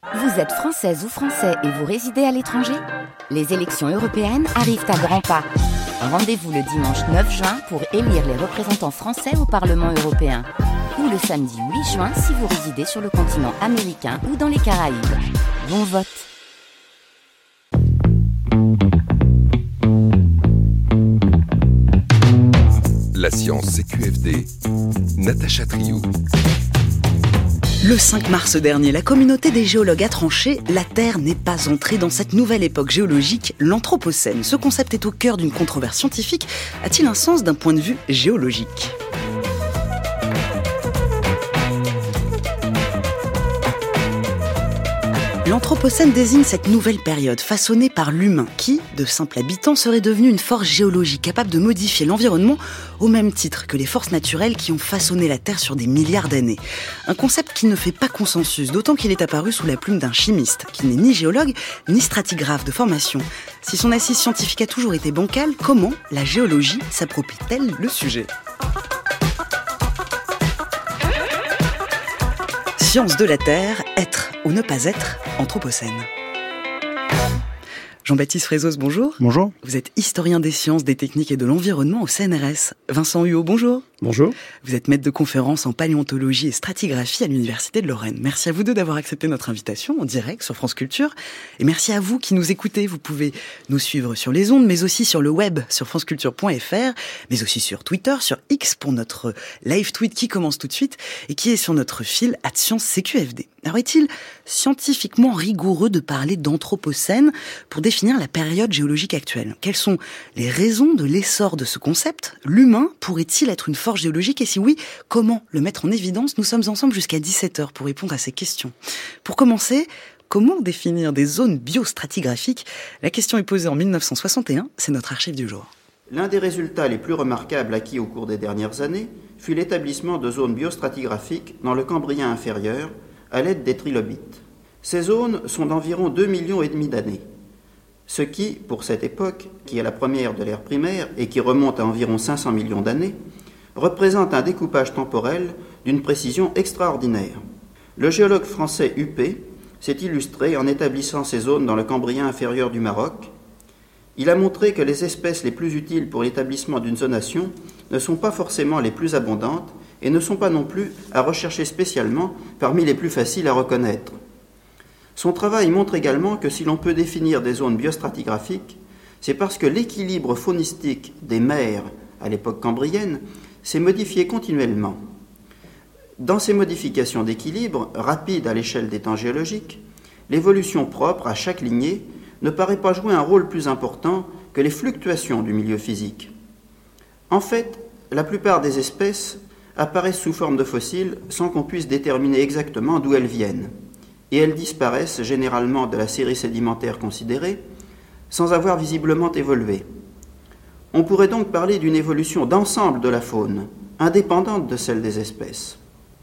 Vous êtes française ou français et vous résidez à l'étranger ? Les élections européennes arrivent à grands pas. Rendez-vous le dimanche 9 juin pour élire les représentants français au Parlement européen. Ou le samedi 8 juin si vous résidez sur le continent américain ou dans les Caraïbes. Bon vote! La science CQFD, Natacha Triou. Le 5 mars dernier, la communauté des géologues a tranché « La Terre n'est pas entrée dans cette nouvelle époque géologique, l'Anthropocène ». Ce concept est au cœur d'une controverse scientifique. A-t-il un sens d'un point de vue géologique ? L'Anthropocène désigne cette nouvelle période façonnée par l'humain qui, de simple habitant, serait devenu une force géologique capable de modifier l'environnement au même titre que les forces naturelles qui ont façonné la Terre sur des milliards d'années. Un concept qui ne fait pas consensus, d'autant qu'il est apparu sous la plume d'un chimiste qui n'est ni géologue ni stratigraphe de formation. Si son assise scientifique a toujours été bancale, comment la géologie s'approprie-t-elle le sujet ? Science de la Terre, être ou ne pas être, Anthropocène. Jean-Baptiste Frézos, bonjour. Bonjour. Vous êtes historien des sciences, des techniques et de l'environnement au CNRS. Vincent Huot, bonjour. Bonjour. Vous êtes maître de conférences en paléontologie et stratigraphie à l'Université de Lorraine. Merci à vous deux d'avoir accepté notre invitation en direct sur France Culture. Et merci à vous qui nous écoutez. Vous pouvez nous suivre sur les ondes, mais aussi sur le web, sur franceculture.fr, mais aussi sur Twitter, sur X pour notre live tweet qui commence tout de suite et qui est sur notre fil @ScienceCQFD. Alors est-il scientifiquement rigoureux de parler d'Anthropocène pour définir la période géologique actuelle ? Quelles sont les raisons de l'essor de ce concept ? L'humain pourrait-il être une force géologique ? Et si oui, comment le mettre en évidence ? Nous sommes ensemble jusqu'à 17h pour répondre à ces questions. Pour commencer, comment définir des zones biostratigraphiques ? La question est posée en 1961, c'est notre archive du jour. L'un des résultats les plus remarquables acquis au cours des dernières années fut l'établissement de zones biostratigraphiques dans le Cambrien inférieur à l'aide des trilobites. Ces zones sont d'environ 2,5 millions d'années. Ce qui, pour cette époque, qui est la première de l'ère primaire et qui remonte à environ 500 millions d'années, représente un découpage temporel d'une précision extraordinaire. Le géologue français Huppé s'est illustré en établissant ces zones dans le Cambrien inférieur du Maroc. Il a montré que les espèces les plus utiles pour l'établissement d'une zonation ne sont pas forcément les plus abondantes et ne sont pas non plus à rechercher spécialement parmi les plus faciles à reconnaître. Son travail montre également que si l'on peut définir des zones biostratigraphiques, c'est parce que l'équilibre faunistique des mers à l'époque cambrienne s'est modifié continuellement. Dans ces modifications d'équilibre, rapides à l'échelle des temps géologiques, l'évolution propre à chaque lignée ne paraît pas jouer un rôle plus important que les fluctuations du milieu physique. En fait, la plupart des espèces apparaissent sous forme de fossiles sans qu'on puisse déterminer exactement d'où elles viennent. Et elles disparaissent généralement de la série sédimentaire considérée, sans avoir visiblement évolué. On pourrait donc parler d'une évolution d'ensemble de la faune, indépendante de celle des espèces.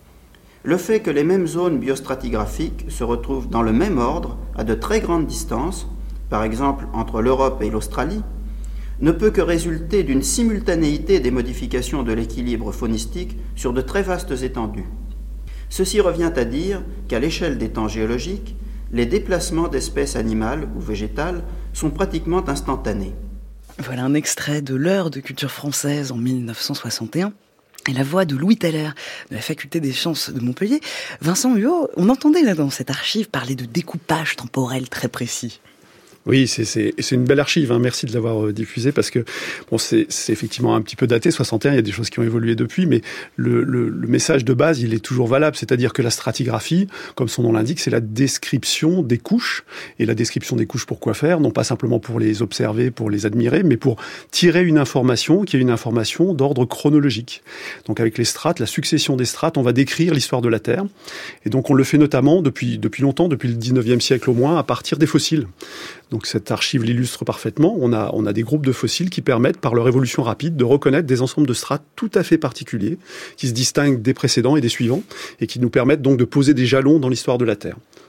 Le fait que les mêmes zones biostratigraphiques se retrouvent dans le même ordre, à de très grandes distances, par exemple entre l'Europe et l'Australie, ne peut que résulter d'une simultanéité des modifications de l'équilibre faunistique sur de très vastes étendues. Ceci revient à dire qu'à l'échelle des temps géologiques, les déplacements d'espèces animales ou végétales sont pratiquement instantanés. Voilà un extrait de l'heure de culture française en 1961. Et la voix de Louis Teller, de la Faculté des sciences de Montpellier. Vincent Huot, on entendait là dans cette archive parler de découpage temporel très précis. Oui, c'est une belle archive, hein. Merci de l'avoir diffusée parce que bon, c'est effectivement un petit peu daté, 61, il y a des choses qui ont évolué depuis, mais le message de base, il est toujours valable, c'est-à-dire que la stratigraphie, comme son nom l'indique, c'est la description des couches, et la description des couches pour quoi faire ? Non pas simplement pour les observer, pour les admirer, mais pour tirer une information qui est une information d'ordre chronologique. Donc avec les strates, la succession des strates, on va décrire l'histoire de la Terre, et donc on le fait notamment depuis longtemps, depuis le 19e siècle au moins, à partir des fossiles. Donc cette archive l'illustre parfaitement. On a des groupes de fossiles qui permettent, par leur évolution rapide, de reconnaître des ensembles de strates tout à fait particuliers, qui se distinguent des précédents et des suivants, et qui nous permettent donc de poser des jalons dans l'histoire de la Terre.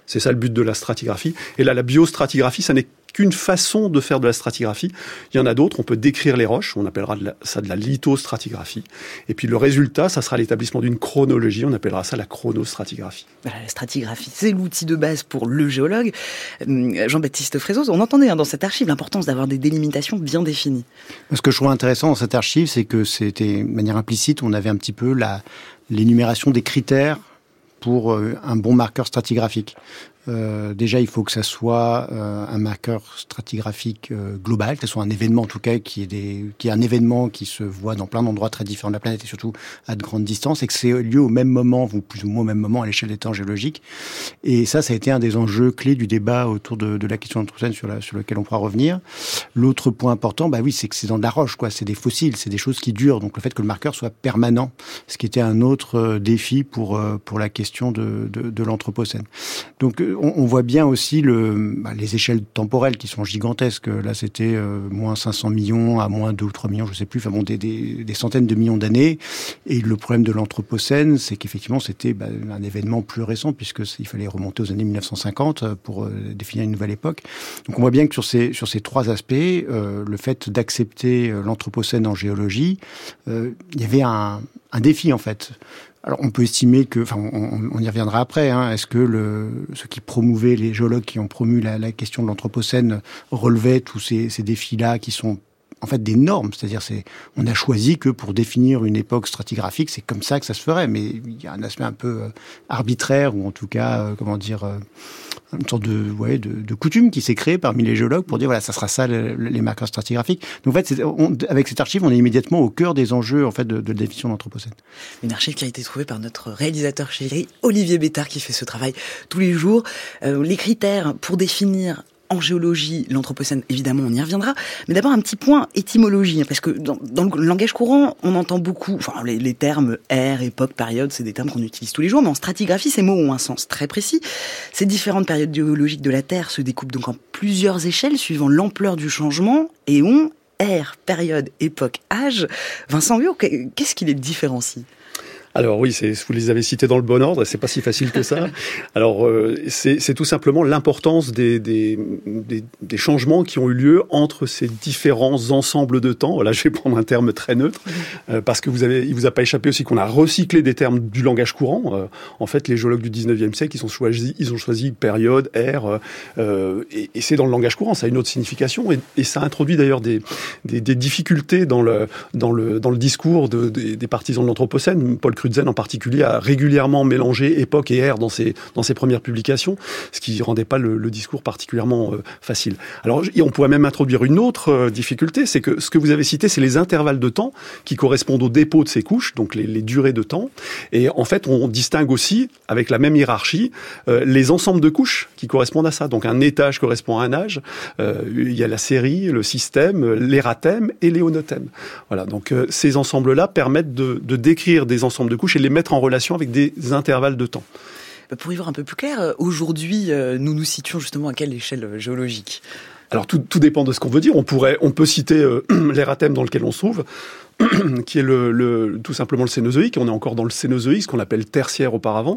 C'est ça le but de la stratigraphie. Et là, la biostratigraphie, ça n'est qu'une façon de faire de la stratigraphie. Il y en a d'autres, on peut décrire les roches, on appellera ça de la lithostratigraphie. Et puis le résultat, ça sera l'établissement d'une chronologie, on appellera ça la chronostratigraphie. Voilà, la stratigraphie, c'est l'outil de base pour le géologue. Jean-Baptiste Frézos, on entendait dans cette archive l'importance d'avoir des délimitations bien définies. Ce que je trouve intéressant dans cette archive, c'est que c'était, de manière implicite, on avait un petit peu l'énumération des critères pour un bon marqueur stratigraphique. Déjà, il faut que ça soit un marqueur stratigraphique global, que ce soit un événement en tout cas qui est un événement qui se voit dans plein d'endroits très différents de la planète et surtout à de grandes distances, et que c'est lieu au même moment, ou plus ou moins au même moment à l'échelle des temps géologiques. Et ça a été un des enjeux clés du débat autour de la question de l'Anthropocène sur lequel on pourra revenir. L'autre point important, oui, c'est que c'est dans de la roche, quoi. C'est des fossiles, c'est des choses qui durent. Donc le fait que le marqueur soit permanent, ce qui était un autre défi pour la question de l'Anthropocène. Donc on voit bien aussi les échelles temporelles qui sont gigantesques. Là, c'était moins 500 millions à moins 2 ou 3 millions, je sais plus. Enfin bon, des centaines de millions d'années. Et le problème de l'Anthropocène, c'est qu'effectivement, c'était un événement plus récent, puisqu'il fallait remonter aux années 1950 pour définir une nouvelle époque. Donc on voit bien que sur ces trois aspects, le fait d'accepter l'Anthropocène en géologie, il y avait un défi en fait. Alors, on peut estimer que, on y reviendra après, est-ce que ceux qui promouvaient, les géologues qui ont promu la question de l'Anthropocène relevaient tous ces défis-là qui sont en fait des normes, c'est-à-dire on a choisi que pour définir une époque stratigraphique, c'est comme ça que ça se ferait, mais il y a un aspect un peu arbitraire, ou en tout cas, une sorte de coutume qui s'est créée parmi les géologues pour dire voilà, ça sera ça les marqueurs stratigraphiques. Donc en fait, avec cette archive, on est immédiatement au cœur des enjeux en fait de la définition de l'Anthropocène. Une archive qui a été trouvée par notre réalisateur chéri Olivier Bétard, qui fait ce travail tous les jours. Les critères pour définir en géologie l'Anthropocène, évidemment, on y reviendra. Mais d'abord, un petit point étymologie, parce que dans le langage courant, on entend beaucoup, les termes ère, époque, période, c'est des termes qu'on utilise tous les jours, mais en stratigraphie, ces mots ont un sens très précis. Ces différentes périodes géologiques de la Terre se découpent donc en plusieurs échelles suivant l'ampleur du changement et ont ère, période, époque, âge. Vincent Huot, qu'est-ce qui les différencie ? Alors oui, vous les avez cités dans le bon ordre, c'est pas si facile que ça. Alors c'est tout simplement l'importance des changements qui ont eu lieu entre ces différents ensembles de temps. Là, je vais prendre un terme très neutre, parce que il vous a pas échappé aussi qu'on a recyclé des termes du langage courant. En fait, les géologues du 19e siècle, ils ont choisi période, ère, et c'est dans le langage courant, ça a une autre signification, et ça introduit d'ailleurs des difficultés dans le discours des partisans de l'Anthropocène. Paul Crutzen en particulier a régulièrement mélangé époque et ère dans ses premières publications, ce qui rendait pas le discours particulièrement facile. Alors on pourrait même introduire une autre difficulté, c'est que ce que vous avez cité, c'est les intervalles de temps qui correspondent au dépôt de ces couches, donc les durées de temps. Et en fait, on distingue aussi, avec la même hiérarchie, les ensembles de couches qui correspondent à ça. Donc un étage correspond à un âge, il y a la série, le système, l'érathème et l'éonothème. Voilà, donc ces ensembles-là permettent de décrire des ensembles de couches et les mettre en relation avec des intervalles de temps. Pour y voir un peu plus clair, aujourd'hui, nous nous situons justement à quelle échelle géologique ? Alors tout dépend de ce qu'on veut dire. On peut citer l'érathème dans lequel on se trouve, qui est tout simplement le Cénozoïque. On est encore dans le Cénozoïque, ce qu'on appelle tertiaire auparavant.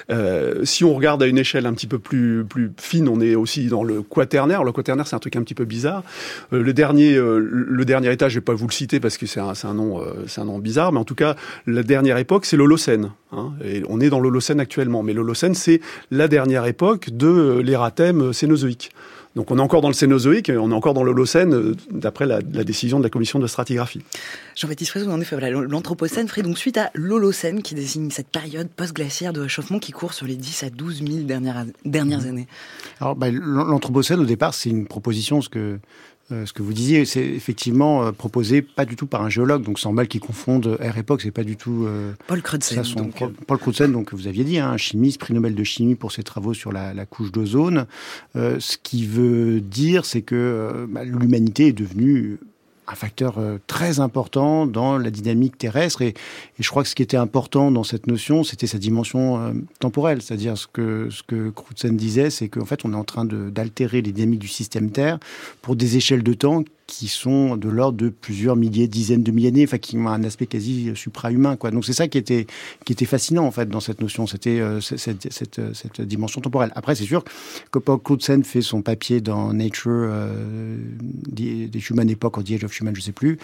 Si on regarde à une échelle un petit peu plus fine, on est aussi dans le quaternaire. Le quaternaire, c'est un truc un petit peu bizarre. Le dernier étage, je vais pas vous le citer parce que c'est un nom bizarre, mais en tout cas, la dernière époque, c'est l'Holocène. Et on est dans l'Holocène actuellement, mais l'Holocène, c'est la dernière époque de l'érathème cénozoïque. Donc on est encore dans le Cénozoïque, on est encore dans l'Holocène, d'après la décision de la commission de stratigraphie. Jean-Baptiste Frézos, en effet, l'Anthropocène ferait donc suite à l'Holocène, qui désigne cette période post-glaciaire de réchauffement qui court sur les 10 à 12 000 dernières années. Alors, l'Anthropocène, au départ, c'est une proposition, ce que vous disiez, c'est effectivement proposé pas du tout par un géologue, donc sans mal qu'ils confondent ère-époque, c'est pas du tout... Paul Crutzen. Paul Crutzen, donc vous aviez dit, un chimiste, prix Nobel de chimie pour ses travaux sur la couche d'ozone. Ce qui veut dire, c'est que l'humanité est devenue un facteur très important dans la dynamique terrestre. Et je crois que ce qui était important dans cette notion, c'était sa dimension temporelle. C'est-à-dire ce que Crutzen disait, c'est qu'en fait, on est en train d'altérer les dynamiques du système Terre pour des échelles de temps qui sont de l'ordre de plusieurs milliers, dizaines de milliers d'années, enfin qui ont un aspect quasi suprahumain, quoi. Donc c'est ça qui était fascinant en fait dans cette notion, c'était cette dimension temporelle. Après c'est sûr que Paul Crutzen fait son papier dans Nature, The Human Epoch or The Age of Human, je sais plus.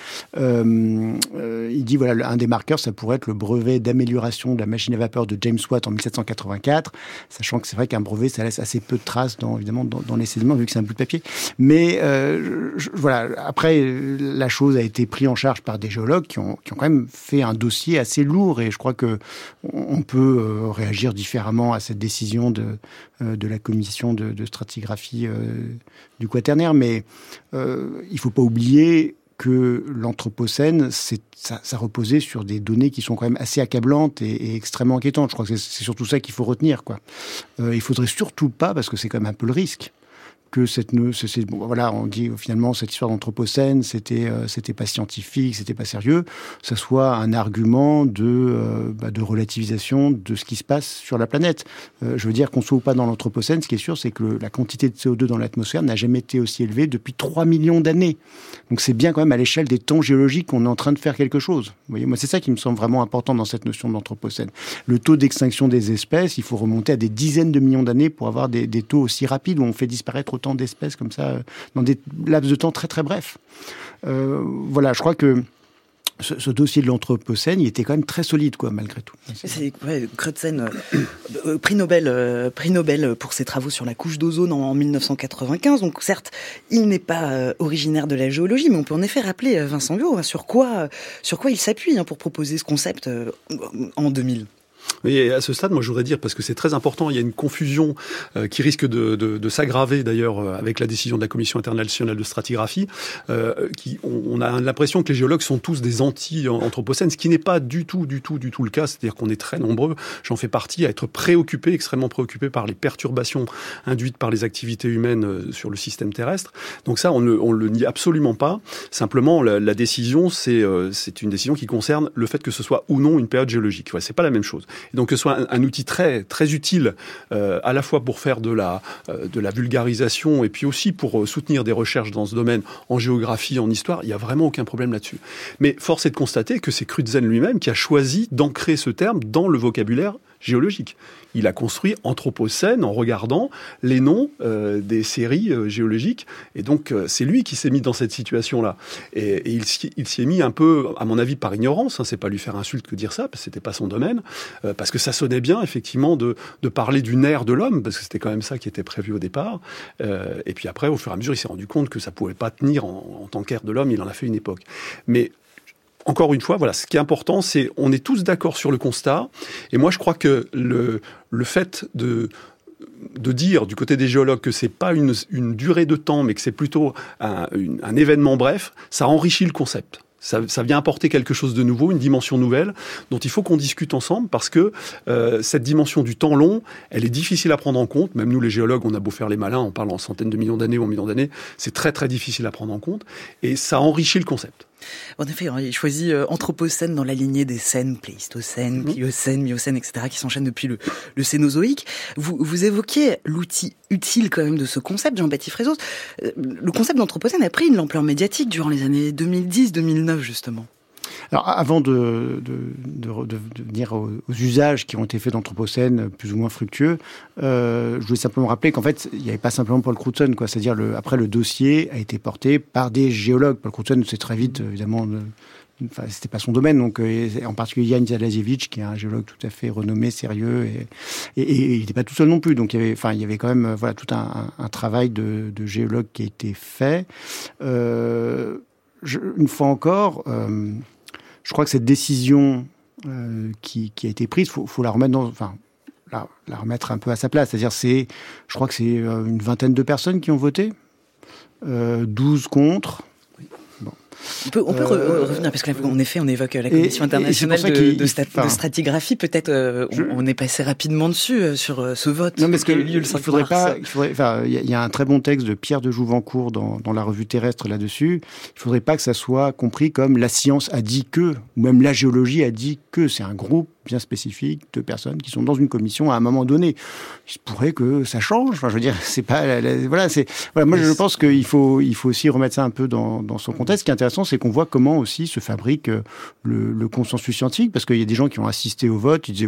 Il dit voilà, un des marqueurs, ça pourrait être le brevet d'amélioration de la machine à vapeur de James Watt en 1784, sachant que c'est vrai qu'un brevet, ça laisse assez peu de traces évidemment dans les sédiments, vu que c'est un bout de papier. Mais voilà, après, la chose a été prise en charge par des géologues qui ont quand même fait un dossier assez lourd, et je crois que on peut réagir différemment à cette décision de la commission de stratigraphie du Quaternaire, mais il faut pas oublier que l'Anthropocène, ça reposait sur des données qui sont quand même assez accablantes et extrêmement inquiétantes. Je crois que c'est surtout ça qu'il faut retenir, quoi. Il faudrait surtout pas, parce que c'est quand même un peu le risque, que voilà, on dit finalement cette histoire d'Anthropocène, c'était pas scientifique, c'était pas sérieux, ça soit un argument de relativisation de ce qui se passe sur la planète. Je veux dire qu'on soit ou pas dans l'Anthropocène, ce qui est sûr, c'est que la quantité de CO2 dans l'atmosphère n'a jamais été aussi élevée depuis 3 millions d'années. Donc c'est bien quand même à l'échelle des temps géologiques qu'on est en train de faire quelque chose. Vous voyez, moi c'est ça qui me semble vraiment important dans cette notion d'Anthropocène. Le taux d'extinction des espèces, il faut remonter à des dizaines de millions d'années pour avoir des taux aussi rapides où on fait disparaître autant d'espèces comme ça dans des laps de temps très très brefs. Voilà, je crois que ce dossier de l'Anthropocène, il était quand même très solide, quoi, malgré tout. Crutzen, prix Nobel pour ses travaux sur la couche d'ozone en 1995. Donc certes, il n'est pas originaire de la géologie, mais on peut en effet rappeler, Vincent Huot, sur quoi il s'appuie pour proposer ce concept en 2000. Et à ce stade, moi, je voudrais dire, parce que c'est très important, il y a une confusion qui risque de s'aggraver, d'ailleurs, avec la décision de la Commission internationale de stratigraphie. On a l'impression que les géologues sont tous des anti-anthropocènes, ce qui n'est pas du tout le cas. C'est-à-dire qu'on est très nombreux, j'en fais partie, à être extrêmement préoccupés par les perturbations induites par les activités humaines sur le système terrestre. Donc ça, on le nie absolument pas. Simplement, la décision, c'est une décision qui concerne le fait que ce soit ou non une période géologique. Ouais, c'est pas la même chose. Et donc que ce soit un outil très très utile à la fois pour faire de la vulgarisation et puis aussi pour soutenir des recherches dans ce domaine en géographie, en histoire, il n'y a vraiment aucun problème là-dessus. Mais force est de constater que c'est Crutzen lui-même qui a choisi d'ancrer ce terme dans le vocabulaire géologique. Il a construit Anthropocène en regardant les noms des séries géologiques. Et donc, c'est lui qui s'est mis dans cette situation-là. Et il s'y est mis un peu, à mon avis, par ignorance. C'est pas lui faire insulte que dire ça, parce que c'était pas son domaine. Parce que ça sonnait bien, effectivement, de parler d'une ère de l'homme, parce que c'était quand même ça qui était prévu au départ. Et puis après, au fur et à mesure, il s'est rendu compte que ça pouvait pas tenir en tant qu'ère de l'homme. Il en a fait une époque. Mais encore une fois, voilà, ce qui est important, c'est on est tous d'accord sur le constat. Et moi, je crois que le fait de dire du côté des géologues que c'est pas une durée de temps, mais que c'est plutôt un événement bref, ça enrichit le concept. Ça vient apporter quelque chose de nouveau, une dimension nouvelle, dont il faut qu'on discute ensemble, parce que cette dimension du temps long, elle est difficile à prendre en compte. Même nous, les géologues, on a beau faire les malins, on parle en centaines de millions d'années ou en millions d'années, c'est très très difficile à prendre en compte, et ça enrichit le concept. En effet, il choisit Anthropocène dans la lignée des scènes Pléistocène, Pliocène, Miocène, etc., qui s'enchaînent depuis le Cénozoïque. Vous évoquiez l'outil utile quand même de ce concept, Jean-Baptiste Frézos. Le concept d'Anthropocène a pris une ampleur médiatique durant les années 2010-2009, justement. Alors, avant de venir aux usages qui ont été faits d'Anthropocène, plus ou moins fructueux, je voulais simplement rappeler qu'en fait, il n'y avait pas simplement Paul Crutzen, quoi. C'est-à-dire, après, le dossier a été porté par des géologues. Paul Crutzen, c'est très vite, évidemment, c'était pas son domaine, donc en particulier Jan Zalasiewicz, qui est un géologue tout à fait renommé, sérieux, et il n'était pas tout seul non plus. Donc il y avait quand même tout un travail de géologue qui a été fait. Une fois encore, je crois que cette décision qui a été prise, faut la remettre la remettre un peu à sa place. C'est-à-dire, je crois que c'est une vingtaine de personnes qui ont voté, 12 contre. Bon. On peut revenir, parce qu'en effet, on évoque la Commission internationale de stratigraphie. Peut-être on est passé rapidement dessus sur ce vote. Non, mais ce qui a eu lieu le 5 mars. Il y a un très bon texte de Pierre de Jouvencourt dans la revue Terrestre là-dessus. Il ne faudrait pas que ça soit compris comme la science a dit que, ou même la géologie a dit que. C'est un groupe bien spécifique de personnes qui sont dans une commission à un moment donné. Il se pourrait que ça change. Enfin, je veux dire, c'est pas... Moi, je pense qu'il faut aussi remettre ça un peu dans son contexte. Ce qui est intéressant, c'est qu'on voit comment aussi se fabrique le consensus scientifique, parce qu'il y a des gens qui ont assisté au vote, ils disaient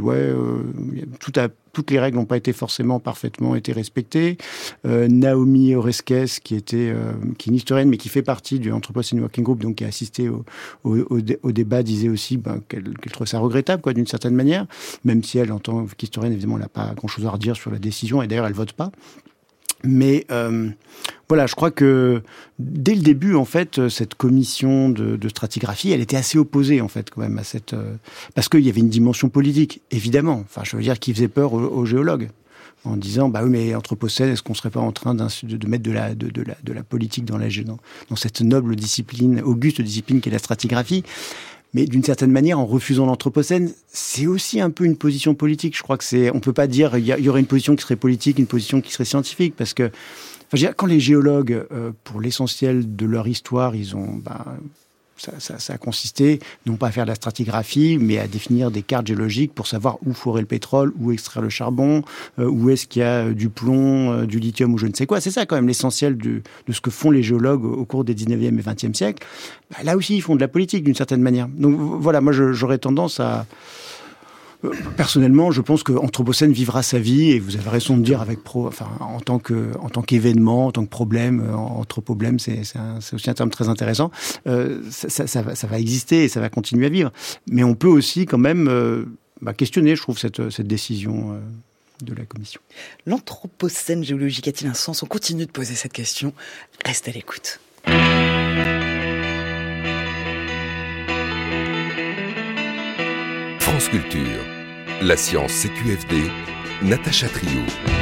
toutes les règles n'ont pas été forcément parfaitement été respectées. Naomi Oreskes, qui est une historienne, mais qui fait partie du Anthropocene Working Group, donc qui a assisté au débat, disait aussi qu'elle trouvait ça regrettable, d'une certaine manière, même si elle, en tant qu'historienne, évidemment, elle n'a pas grand-chose à redire sur la décision, et d'ailleurs, elle vote pas. Mais je crois que dès le début, en fait, cette commission de stratigraphie, elle était assez opposée, en fait, quand même, à cette... parce qu'il y avait une dimension politique, évidemment. Enfin, je veux dire, qui faisait peur aux géologues, en disant, oui, mais Anthropocène, est-ce qu'on serait pas en train de mettre de la politique dans cette noble discipline, auguste discipline qu'est la stratigraphie? Mais d'une certaine manière, en refusant l'Anthropocène, c'est aussi un peu une position politique. Je crois que on peut pas dire il y aurait une position qui serait politique, une position qui serait scientifique, parce que quand les géologues, pour l'essentiel de leur histoire, ils ont ça a consisté non pas à faire de la stratigraphie, mais à définir des cartes géologiques pour savoir où forer le pétrole, où extraire le charbon, où est-ce qu'il y a du plomb, du lithium ou je ne sais quoi. C'est ça quand même l'essentiel de ce que font les géologues au cours des 19e et 20e siècles. Là aussi, ils font de la politique d'une certaine manière. Donc voilà, moi j'aurais tendance à... Personnellement, je pense que Anthropocène vivra sa vie, et vous avez raison de dire en tant qu'événement, en tant que problème, anthropoblème, c'est aussi un terme très intéressant. Ça va exister et ça va continuer à vivre. Mais on peut aussi quand même questionner, je trouve, cette décision de la commission. L'Anthropocène géologique a-t-il un sens? On continue de poser cette question. Reste à l'écoute. France Culture, la science CQFD, Natacha Trio.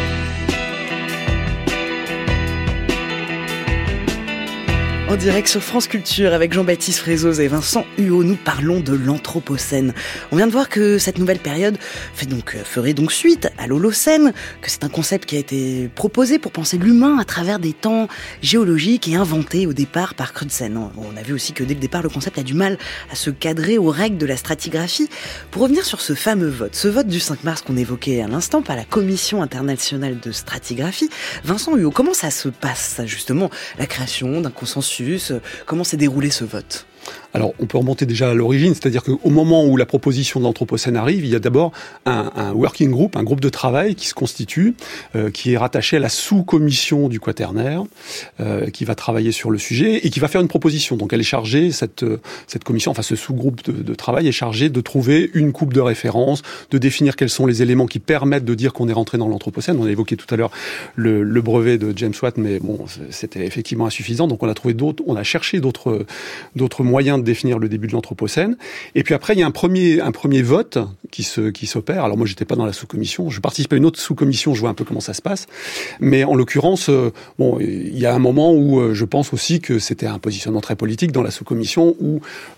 En direct sur France Culture avec Jean-Baptiste Frézoz et Vincent Huot, nous parlons de l'Anthropocène. On vient de voir que cette nouvelle période ferait donc suite à l'Holocène, que c'est un concept qui a été proposé pour penser l'humain à travers des temps géologiques et inventé au départ par Crutzen. On a vu aussi que dès le départ, le concept a du mal à se cadrer aux règles de la stratigraphie. Pour revenir sur ce fameux vote, ce vote du 5 mars qu'on évoquait à l'instant par la Commission internationale de stratigraphie, Vincent Huot, comment ça se passe, justement, la création d'un consensus? Comment s'est déroulé ce vote ? Alors, on peut remonter déjà à l'origine, c'est-à-dire qu'au moment où la proposition de l'Anthropocène arrive, il y a d'abord un working group, un groupe de travail qui se constitue, qui est rattaché à la sous-commission du Quaternaire, qui va travailler sur le sujet et qui va faire une proposition. Donc, elle est chargée, cette commission, enfin ce sous-groupe de travail est chargé de trouver une coupe de référence, de définir quels sont les éléments qui permettent de dire qu'on est rentré dans l'Anthropocène. On a évoqué tout à l'heure le brevet de James Watt, mais bon, c'était effectivement insuffisant. Donc, on a cherché d'autres moyens de définir le début de l'Anthropocène. Et puis après, il y a un premier vote qui s'opère. Alors moi, j'étais pas dans la sous-commission. Je participe à une autre sous-commission. Je vois un peu comment ça se passe. Mais en l'occurrence, il y a un moment où je pense aussi que c'était un positionnement très politique dans la sous-commission où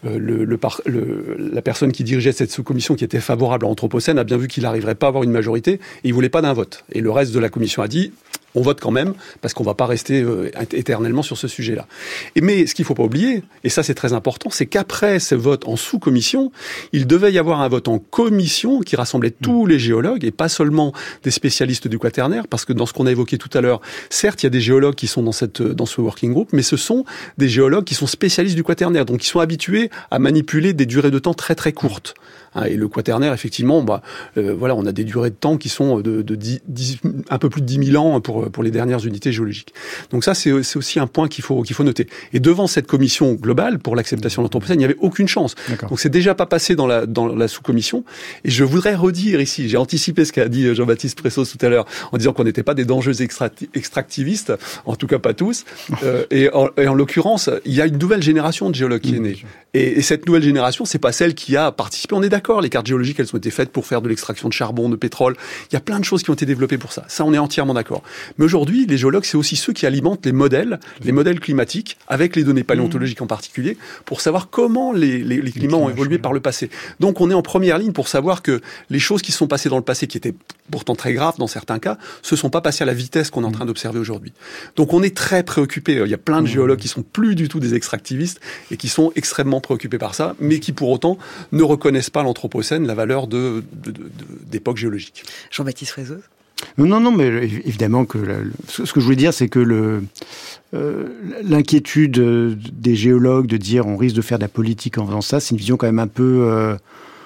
la personne qui dirigeait cette sous-commission qui était favorable à l'Anthropocène a bien vu qu'il n'arriverait pas à avoir une majorité et il voulait pas d'un vote. Et le reste de la commission a dit on vote quand même, parce qu'on ne va pas rester éternellement sur ce sujet-là. Mais ce qu'il ne faut pas oublier, et ça c'est très important, c'est qu'après ce vote en sous-commission, il devait y avoir un vote en commission qui rassemblait tous les géologues, et pas seulement des spécialistes du Quaternaire, parce que dans ce qu'on a évoqué tout à l'heure, certes, il y a des géologues qui sont dans ce working group, mais ce sont des géologues qui sont spécialistes du Quaternaire, donc qui sont habitués à manipuler des durées de temps très très courtes. Et le Quaternaire, effectivement, on a des durées de temps qui sont un peu plus de 10 000 ans pour les dernières unités géologiques. Donc ça, c'est aussi un point qu'il faut noter. Et devant cette commission globale pour l'acceptation de l'Anthropocène, il n'y avait aucune chance. D'accord. Donc c'est déjà pas passé dans la sous-commission. Et je voudrais redire ici, j'ai anticipé ce qu'a dit Jean-Baptiste Frézoz tout à l'heure, en disant qu'on n'était pas des dangereux extractivistes, en tout cas pas tous. Et en l'occurrence, il y a une nouvelle génération de géologues qui est née. Et cette nouvelle génération, c'est pas celle qui a participé. On est d'accord, les cartes géologiques, elles ont été faites pour faire de l'extraction de charbon, de pétrole. Il y a plein de choses qui ont été développées pour ça. Ça, on est entièrement d'accord. Mais aujourd'hui, les géologues, c'est aussi ceux qui alimentent les modèles climatiques, avec les données paléontologiques en particulier, pour savoir comment les climats ont évolué par le passé. Donc on est en première ligne pour savoir que les choses qui sont passées dans le passé, qui étaient pourtant très graves dans certains cas, se sont pas passées à la vitesse qu'on est en train d'observer aujourd'hui. Donc on est très préoccupé. Il y a plein de géologues qui sont plus du tout des extractivistes et qui sont extrêmement préoccupés par ça, mais qui pour autant ne reconnaissent pas l'Anthropocène, la valeur d'époque géologique. Jean-Baptiste Frézeuse. Non, mais évidemment que ce que je voulais dire, c'est que l'inquiétude des géologues de dire on risque de faire de la politique en faisant ça, c'est une vision quand même un peu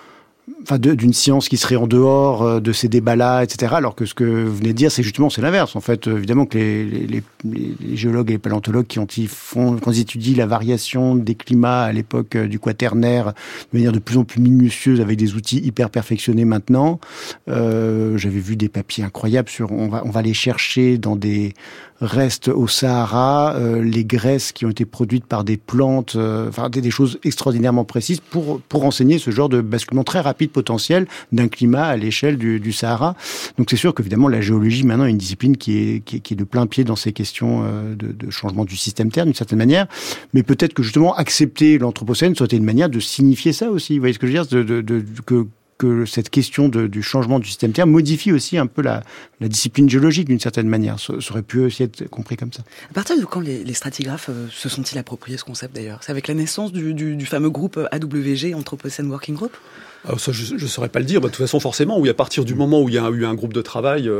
d'une science qui serait en dehors de ces débats-là, etc. Alors que ce que vous venez de dire, c'est l'inverse. En fait, évidemment que les géologues et les paléontologues quand ils étudient la variation des climats à l'époque du Quaternaire de manière de plus en plus minutieuse avec des outils hyper perfectionnés maintenant. J'avais vu des papiers incroyables sur on va aller chercher dans des restent au Sahara les graisses qui ont été produites par des plantes, des choses extraordinairement précises pour enseigner ce genre de basculement très rapide potentiel d'un climat à l'échelle du Sahara. Donc c'est sûr qu'évidemment la géologie maintenant est une discipline qui est de plein pied dans ces questions de changement du système Terre d'une certaine manière, mais peut-être que justement accepter l'Anthropocène soit une manière de signifier ça aussi. Vous voyez ce que je veux dire, que cette question du changement du système Terre modifie aussi un peu la discipline géologique d'une certaine manière. Ça aurait pu aussi être compris comme ça. À partir de quand les stratigraphes se sont-ils appropriés ce concept d'ailleurs ? C'est avec la naissance du fameux groupe AWG, Anthropocène Working Group ? Alors ça, je ne saurais pas le dire. De toute façon, forcément, à partir du moment où il y a eu un groupe de travail,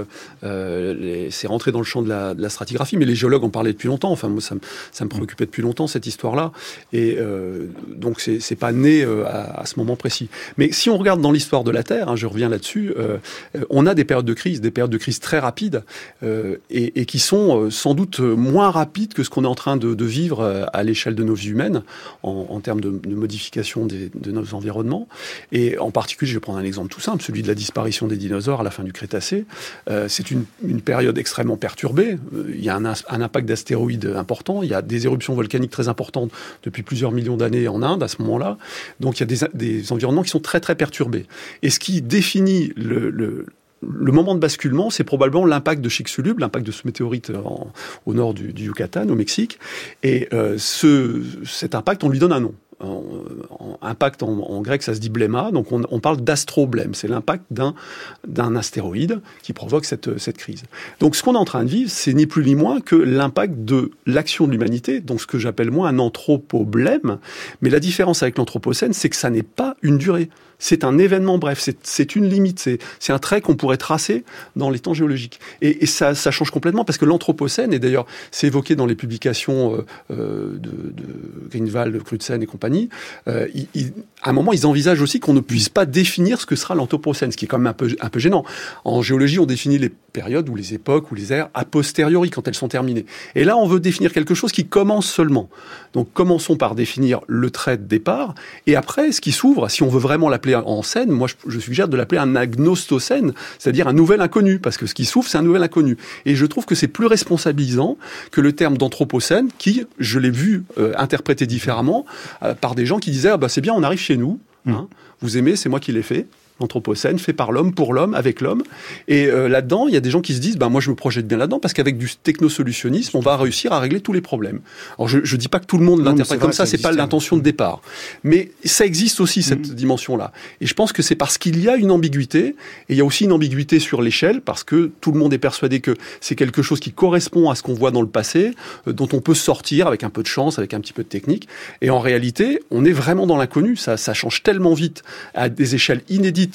c'est rentré dans le champ de la stratigraphie. Mais les géologues en parlaient depuis longtemps. Enfin, moi, ça me préoccupait depuis longtemps, cette histoire-là. Et donc, c'est pas né à ce moment précis. Mais si on regarde dans l'histoire de la Terre, je reviens là-dessus, on a des périodes de crise très rapides, et qui sont sans doute moins rapides que ce qu'on est en train de vivre à l'échelle de nos vies humaines, en termes de modification de nos environnements. Et en particulier, je vais prendre un exemple tout simple, celui de la disparition des dinosaures à la fin du Crétacé. C'est une période extrêmement perturbée. Il y a un impact d'astéroïdes important. Il y a des éruptions volcaniques très importantes depuis plusieurs millions d'années en Inde à ce moment-là. Donc il y a des environnements qui sont très très perturbés. Et ce qui définit le moment de basculement, c'est probablement l'impact de Chicxulub, l'impact de ce météorite au nord du Yucatan, au Mexique. Et cet impact, on lui donne un nom. Impact en grec, ça se dit bléma, donc on parle d'astroblème. C'est l'impact d'un astéroïde qui provoque cette crise. Donc ce qu'on est en train de vivre, c'est ni plus ni moins que l'impact de l'action de l'humanité, donc ce que j'appelle moi un anthropoblème. Mais la différence avec l'Anthropocène, c'est que ça n'est pas une durée. C'est un événement bref, c'est une limite, c'est un trait qu'on pourrait tracer dans les temps géologiques. Et ça change complètement, parce que l'Anthropocène, et d'ailleurs c'est évoqué dans les publications de Greenwald, Crutzen et compagnie, à un moment ils envisagent aussi qu'on ne puisse pas définir ce que sera l'Anthropocène, ce qui est quand même un peu gênant. En géologie, on définit les périodes ou les époques ou les ères a posteriori, quand elles sont terminées. Et là, on veut définir quelque chose qui commence seulement. Donc commençons par définir le trait de départ, et après, ce qui s'ouvre, si on veut vraiment l'appeler en scène, moi je suggère de l'appeler un agnostocène, c'est-à-dire un nouvel inconnu, parce que ce qui s'ouvre, c'est un nouvel inconnu. Et je trouve que c'est plus responsabilisant que le terme d'anthropocène, qui, je l'ai vu interprété différemment par des gens qui disaient c'est bien, on arrive chez nous, vous aimez, c'est moi qui l'ai fait. L'Anthropocène fait par l'homme, pour l'homme, avec l'homme. Et là-dedans, il y a des gens qui se disent moi je me projette bien là-dedans, parce qu'avec du technosolutionnisme, on va réussir à régler tous les problèmes. Alors je dis pas que tout le monde l'interprète comme ça, c'est pas l'intention de départ. Mais ça existe aussi, cette dimension-là. Et je pense que c'est parce qu'il y a une ambiguïté, et il y a aussi une ambiguïté sur l'échelle, parce que tout le monde est persuadé que c'est quelque chose qui correspond à ce qu'on voit dans le passé, dont on peut sortir avec un peu de chance, avec un petit peu de technique. Et en réalité, on est vraiment dans l'inconnu. Ça change tellement vite, à des échelles inédites,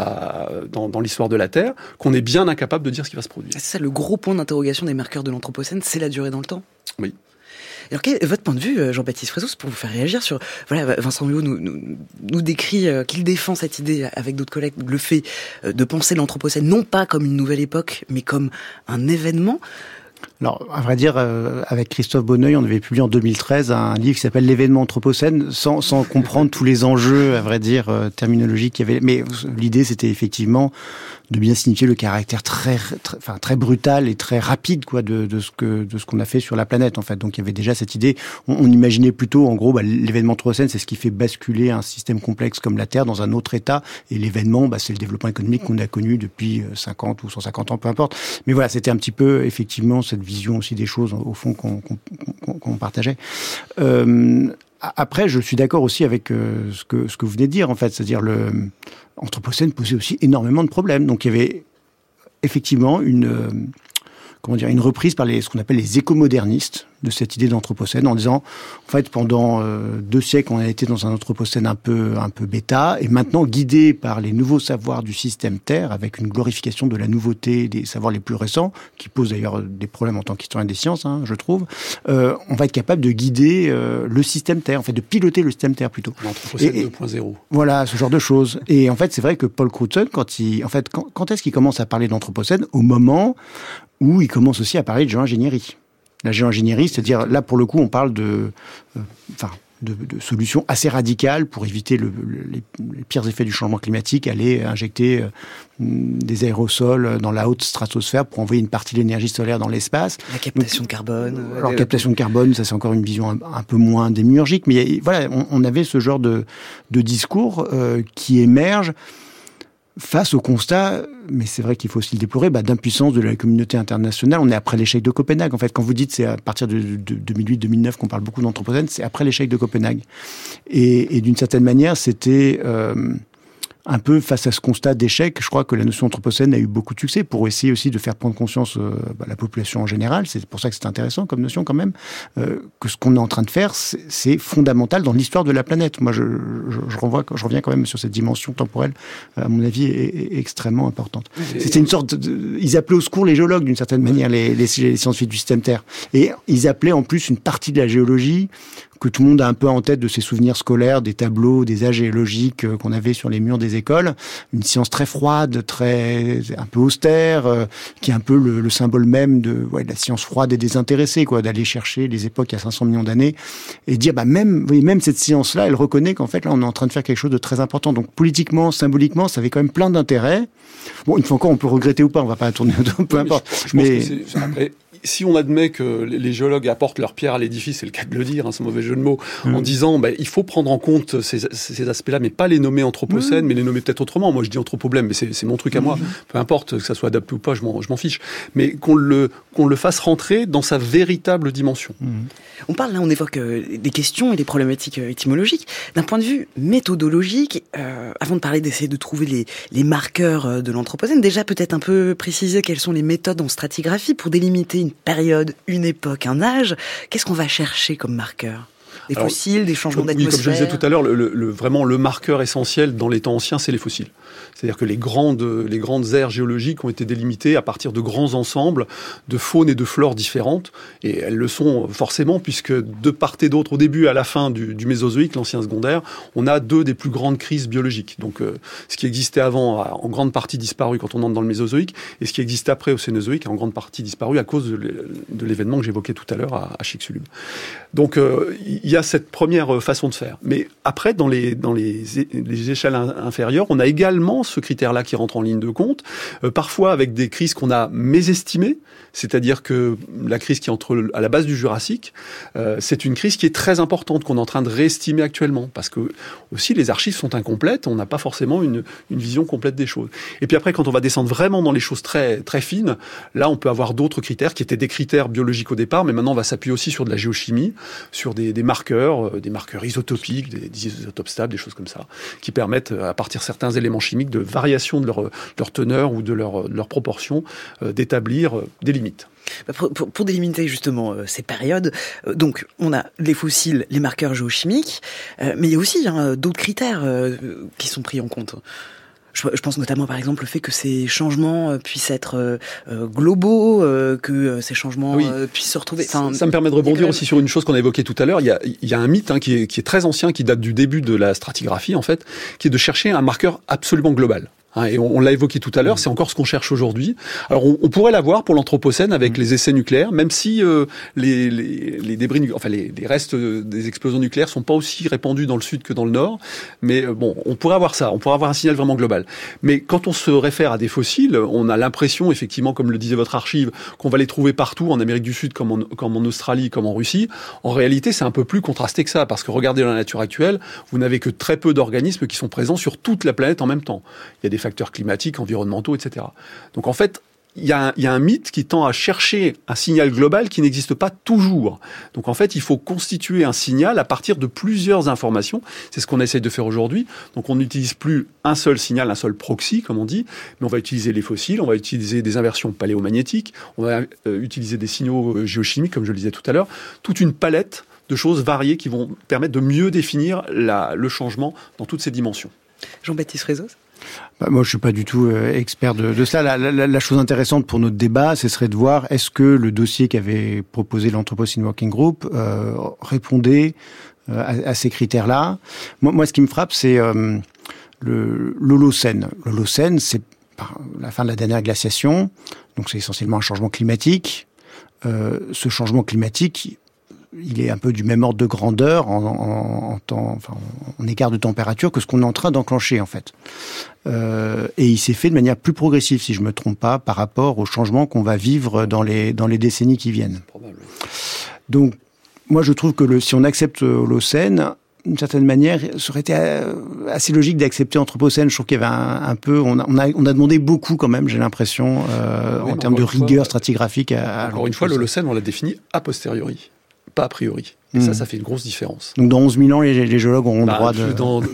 dans l'histoire de la Terre, qu'on est bien incapable de dire ce qui va se produire. C'est ça le gros point d'interrogation des marqueurs de l'Anthropocène, c'est la durée dans le temps. Oui. Alors quel est votre point de vue, Jean-Baptiste Frézeuse, pour vous faire réagir sur... Voilà, Vincent Huot nous décrit qu'il défend cette idée avec d'autres collègues, le fait de penser l'Anthropocène non pas comme une nouvelle époque, mais comme un événement. Alors, à vrai dire, avec Christophe Bonneuil, on avait publié en 2013 un livre qui s'appelle L'événement Anthropocène, sans comprendre tous les enjeux, à vrai dire, terminologiques qu'il y avait. Mais l'idée, c'était effectivement de bien signifier le caractère très brutal et très rapide, quoi, de ce qu'on a fait sur la planète, en fait. Donc, il y avait déjà cette idée. On imaginait plutôt, en gros, l'événement Anthropocène, c'est ce qui fait basculer un système complexe comme la Terre dans un autre état. Et l'événement, c'est le développement économique qu'on a connu depuis 50 ou 150 ans, peu importe. Mais voilà, c'était un petit peu, effectivement, cette vision aussi des choses, au fond, qu'on partageait. Après, je suis d'accord aussi avec ce que vous venez de dire, en fait. C'est-à-dire, l'Anthropocène posait aussi énormément de problèmes. Donc, il y avait effectivement une reprise par ce qu'on appelle les écomodernistes de cette idée d'anthropocène, en disant, en fait, pendant 2 siècles, on a été dans un anthropocène un peu bêta, et maintenant, guidé par les nouveaux savoirs du système Terre, avec une glorification de la nouveauté des savoirs les plus récents, qui posent d'ailleurs des problèmes en tant qu'historien des sciences, je trouve, on va être capable de guider le système Terre, en fait, de piloter le système Terre plutôt. L'anthropocène 2.0. Voilà, ce genre de choses. Et en fait, c'est vrai que Paul Crutzen, quand est-ce qu'il commence à parler d'anthropocène? Au moment où il commence aussi à parler de géo-ingénierie. La géo-ingénierie, c'est-à-dire, là, pour le coup, on parle de solutions assez radicales pour éviter les pires effets du changement climatique, aller injecter des aérosols dans la haute stratosphère pour envoyer une partie de l'énergie solaire dans l'espace. La captation de carbone. Alors, captation de carbone, ça, c'est encore une vision un peu moins démiurgique, mais voilà, on avait ce genre de discours qui émerge face au constat, mais c'est vrai qu'il faut aussi le déplorer, d'impuissance de la communauté internationale. On est après l'échec de Copenhague. En fait, quand vous dites c'est à partir de 2008-2009 qu'on parle beaucoup d'anthropocène, c'est après l'échec de Copenhague. Et d'une certaine manière, c'était un peu face à ce constat d'échec, je crois que la notion anthropocène a eu beaucoup de succès pour essayer aussi de faire prendre conscience à la population en général. C'est pour ça que c'est intéressant comme notion quand même, que ce qu'on est en train de faire, c'est fondamental dans l'histoire de la planète. Moi, je reviens quand même sur cette dimension temporelle, à mon avis, est extrêmement importante. C'était une sorte ils appelaient au secours les géologues d'une certaine manière, les scientifiques du système Terre. Et ils appelaient en plus une partie de la géologie que tout le monde a un peu en tête de ses souvenirs scolaires, des tableaux, des âges géologiques qu'on avait sur les murs des écoles. Une science très froide, un peu austère, qui est un peu le symbole même de la science froide et désintéressée, quoi, d'aller chercher les époques il y a 500 millions d'années et dire, même cette science-là, elle reconnaît qu'en fait, là, on est en train de faire quelque chose de très important. Donc, politiquement, symboliquement, ça avait quand même plein d'intérêts. Bon, une fois encore, on peut regretter ou pas, on va pas tourner autour, peu importe. Je pense que après, si on admet que les géologues apportent leur pierre à l'édifice, c'est le cas de le dire, ce mauvais jeu de mots, en disant il faut prendre en compte ces aspects-là, mais pas les nommer anthropocènes, mais les nommer peut-être autrement. Moi, je dis anthropoblème, mais c'est mon truc à moi. Peu importe que ça soit adapté ou pas, je m'en fiche. Mais qu'on le fasse rentrer dans sa véritable dimension. On parle là, on évoque des questions et des problématiques étymologiques. D'un point de vue méthodologique, avant de parler d'essayer de trouver les marqueurs de l'anthropocène, déjà peut-être un peu préciser quelles sont les méthodes en stratigraphie pour délimiter une période, une époque, un âge. Qu'est-ce qu'on va chercher comme marqueur ? Des fossiles, des changements d'atmosphère. Comme je le disais tout à l'heure, vraiment le marqueur essentiel dans les temps anciens, c'est les fossiles. C'est-à-dire que les grandes aires géologiques ont été délimitées à partir de grands ensembles de faune et de flore différentes. Et elles le sont forcément, puisque de part et d'autre, au début et à la fin du Mésozoïque, l'ancien secondaire, on a 2 des plus grandes crises biologiques. Donc, ce qui existait avant a en grande partie disparu quand on entre dans le Mésozoïque, et ce qui existe après au Cénozoïque a en grande partie disparu à cause de l'événement que j'évoquais tout à l'heure à Chicxulub. Donc, il y a cette première façon de faire. Mais après, dans les échelles inférieures, on a également ce critère-là qui rentre en ligne de compte, parfois avec des crises qu'on a mésestimées, c'est-à-dire que la crise qui est à la base du Jurassique, c'est une crise qui est très importante, qu'on est en train de réestimer actuellement, parce que aussi les archives sont incomplètes, on n'a pas forcément une vision complète des choses. Et puis après, quand on va descendre vraiment dans les choses très, très fines, là on peut avoir d'autres critères, qui étaient des critères biologiques au départ, mais maintenant on va s'appuyer aussi sur de la géochimie, sur des marqueurs isotopiques, des isotopes stables, des choses comme ça, qui permettent, à partir de certains éléments chimiques, de variation de leur teneur ou de leur proportion, d'établir des limites. Pour délimiter justement ces périodes, donc on a les fossiles, les marqueurs géochimiques, mais il y a aussi d'autres critères qui sont pris en compte. Je pense notamment par exemple le fait que ces changements puissent être globaux, que ces changements puissent se retrouver. Ça me permet de rebondir aussi sur une chose qu'on a évoquée tout à l'heure. Il y a un mythe qui est très ancien, qui date du début de la stratigraphie en fait, qui est de chercher un marqueur absolument global. Et on l'a évoqué tout à l'heure, c'est encore ce qu'on cherche aujourd'hui. Alors on pourrait l'avoir pour l'Anthropocène avec les essais nucléaires, même si les débris, les restes des explosions nucléaires sont pas aussi répandus dans le sud que dans le nord. Mais bon, on pourrait avoir ça, on pourrait avoir un signal vraiment global. Mais quand on se réfère à des fossiles, on a l'impression, effectivement, comme le disait votre archive, qu'on va les trouver partout, en Amérique du Sud comme en Australie, comme en Russie. En réalité, c'est un peu plus contrasté que ça, parce que regardez dans la nature actuelle, vous n'avez que très peu d'organismes qui sont présents sur toute la planète en même temps. Il y a des facteurs climatiques, environnementaux, etc. Donc en fait, il y a un mythe qui tend à chercher un signal global qui n'existe pas toujours. Donc en fait, il faut constituer un signal à partir de plusieurs informations. C'est ce qu'on essaie de faire aujourd'hui. Donc on n'utilise plus un seul signal, un seul proxy, comme on dit, mais on va utiliser les fossiles, on va utiliser des inversions paléomagnétiques, on va utiliser des signaux géochimiques, comme je le disais tout à l'heure, toute une palette de choses variées qui vont permettre de mieux définir le changement dans toutes ces dimensions. Jean-Baptiste Rezos ? Moi, je suis pas du tout expert de cela. La chose intéressante pour notre débat, ce serait de voir est-ce que le dossier qu'avait proposé l'Anthropocene Working Group répondait à ces critères-là. Moi, ce qui me frappe, c'est l'Holocène. L'Holocène, c'est la fin de la dernière glaciation, donc c'est essentiellement un changement climatique. Ce changement climatique, il est un peu du même ordre de grandeur en écart de température que ce qu'on est en train d'enclencher en fait. Et il s'est fait de manière plus progressive, si je me trompe pas, par rapport au changement qu'on va vivre dans les décennies qui viennent. Donc, moi je trouve que si on accepte Holocène, d'une certaine manière, ça aurait été assez logique d'accepter Anthropocène. Je trouve qu'il y avait un peu, on a demandé beaucoup quand même, j'ai l'impression, en termes de rigueur stratigraphique. Encore une fois, l'Holocène, on l'a défini a posteriori, pas a priori. Et ça fait une grosse différence. Donc dans 11 000 ans, les géologues auront droit de...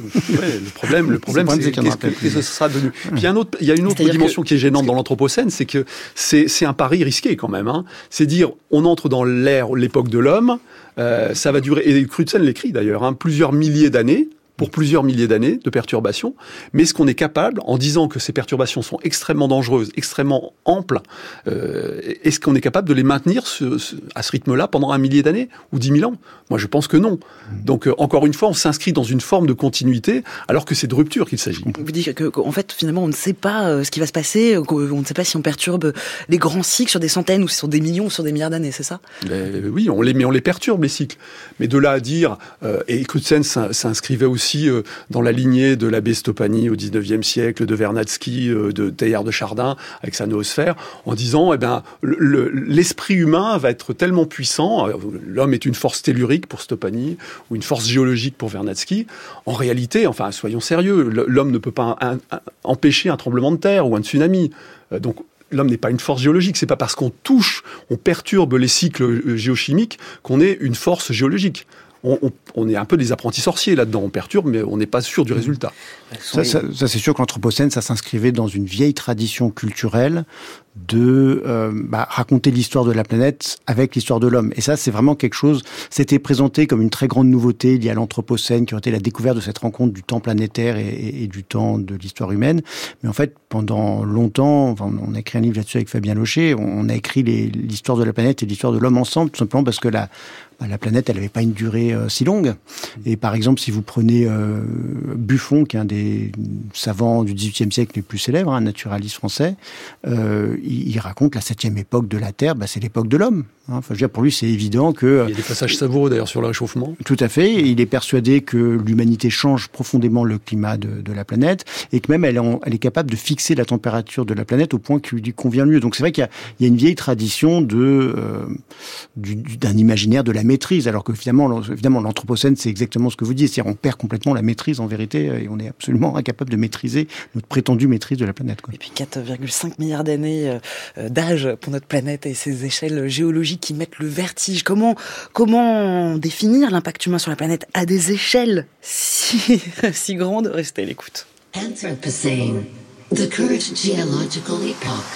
Le problème, c'est qu'est-ce que ce sera devenu. Puis il y a une autre dimension qui est gênante dans l'Anthropocène, c'est que c'est un pari risqué quand même. C'est dire, on entre dans l'époque de l'homme, ça va durer, et Crutzen l'écrit d'ailleurs, plusieurs milliers d'années, pour plusieurs milliers d'années de perturbations, mais ce qu'on est capable, en disant que ces perturbations sont extrêmement dangereuses, extrêmement amples, est-ce qu'on est capable de les maintenir à ce rythme-là pendant 1 millier d'années ou 10 000 ans ? Moi, je pense que non. Donc, encore une fois, on s'inscrit dans une forme de continuité, alors que c'est de rupture qu'il s'agit. Vous dites qu'en fait, finalement, on ne sait pas ce qui va se passer, on ne sait pas si on perturbe les grands cycles sur des centaines ou sur des millions ou sur des milliards d'années, c'est ça ? Oui, on les perturbe, les cycles. Mais de là à dire, et Crutzen s'inscrivait aussi dans la lignée de l'abbé Stoppani au XIXe siècle, de Vernadsky, de Teilhard de Chardin, avec sa noosphère, en disant, l'esprit humain va être tellement puissant, l'homme est une force tellurique pour Stoppani, ou une force géologique pour Vernadsky. En réalité, soyons sérieux, l'homme ne peut pas empêcher un tremblement de terre ou un tsunami. Donc, l'homme n'est pas une force géologique. C'est pas parce qu'on perturbe les cycles géochimiques qu'on est une force géologique. On est un peu des apprentis sorciers là-dedans. On perturbe, mais on n'est pas sûr du résultat. Ça c'est sûr que l'Anthropocène, ça s'inscrivait dans une vieille tradition culturelle de raconter l'histoire de la planète avec l'histoire de l'homme. Et ça, c'est vraiment quelque chose... C'était présenté comme une très grande nouveauté liée à l'Anthropocène, qui aurait été la découverte de cette rencontre du temps planétaire et du temps de l'histoire humaine. Mais en fait, pendant longtemps, on a écrit un livre là-dessus avec Fabien Locher, on a écrit l'histoire de la planète et l'histoire de l'homme ensemble, tout simplement parce que la planète, elle n'avait pas une durée si longue. Et par exemple, si vous prenez Buffon, qui est un des savants du XVIIIe siècle les plus célèbres, un naturaliste français, il raconte la 7e époque de la Terre, c'est l'époque de l'homme. Pour lui, c'est évident que... Il y a des passages savoureux d'ailleurs sur le réchauffement. Tout à fait. Il est persuadé que l'humanité change profondément le climat de la planète et que même elle est capable de fixer la température de la planète au point qui lui convient mieux. Donc c'est vrai qu'il y a une vieille tradition d'un imaginaire de la maîtrise, alors que finalement l'Anthropocène, c'est exactement ce que vous dites. C'est-à-dire on perd complètement la maîtrise en vérité et on est absolument incapable de maîtriser notre prétendue maîtrise de la planète. Et puis 4,5 milliards d'années d'âge pour notre planète et ces échelles géologiques qui mettent le vertige. Comment définir l'impact humain sur la planète à des échelles si grandes ? Restez à l'écoute. Anthropocene, the current geological epoch.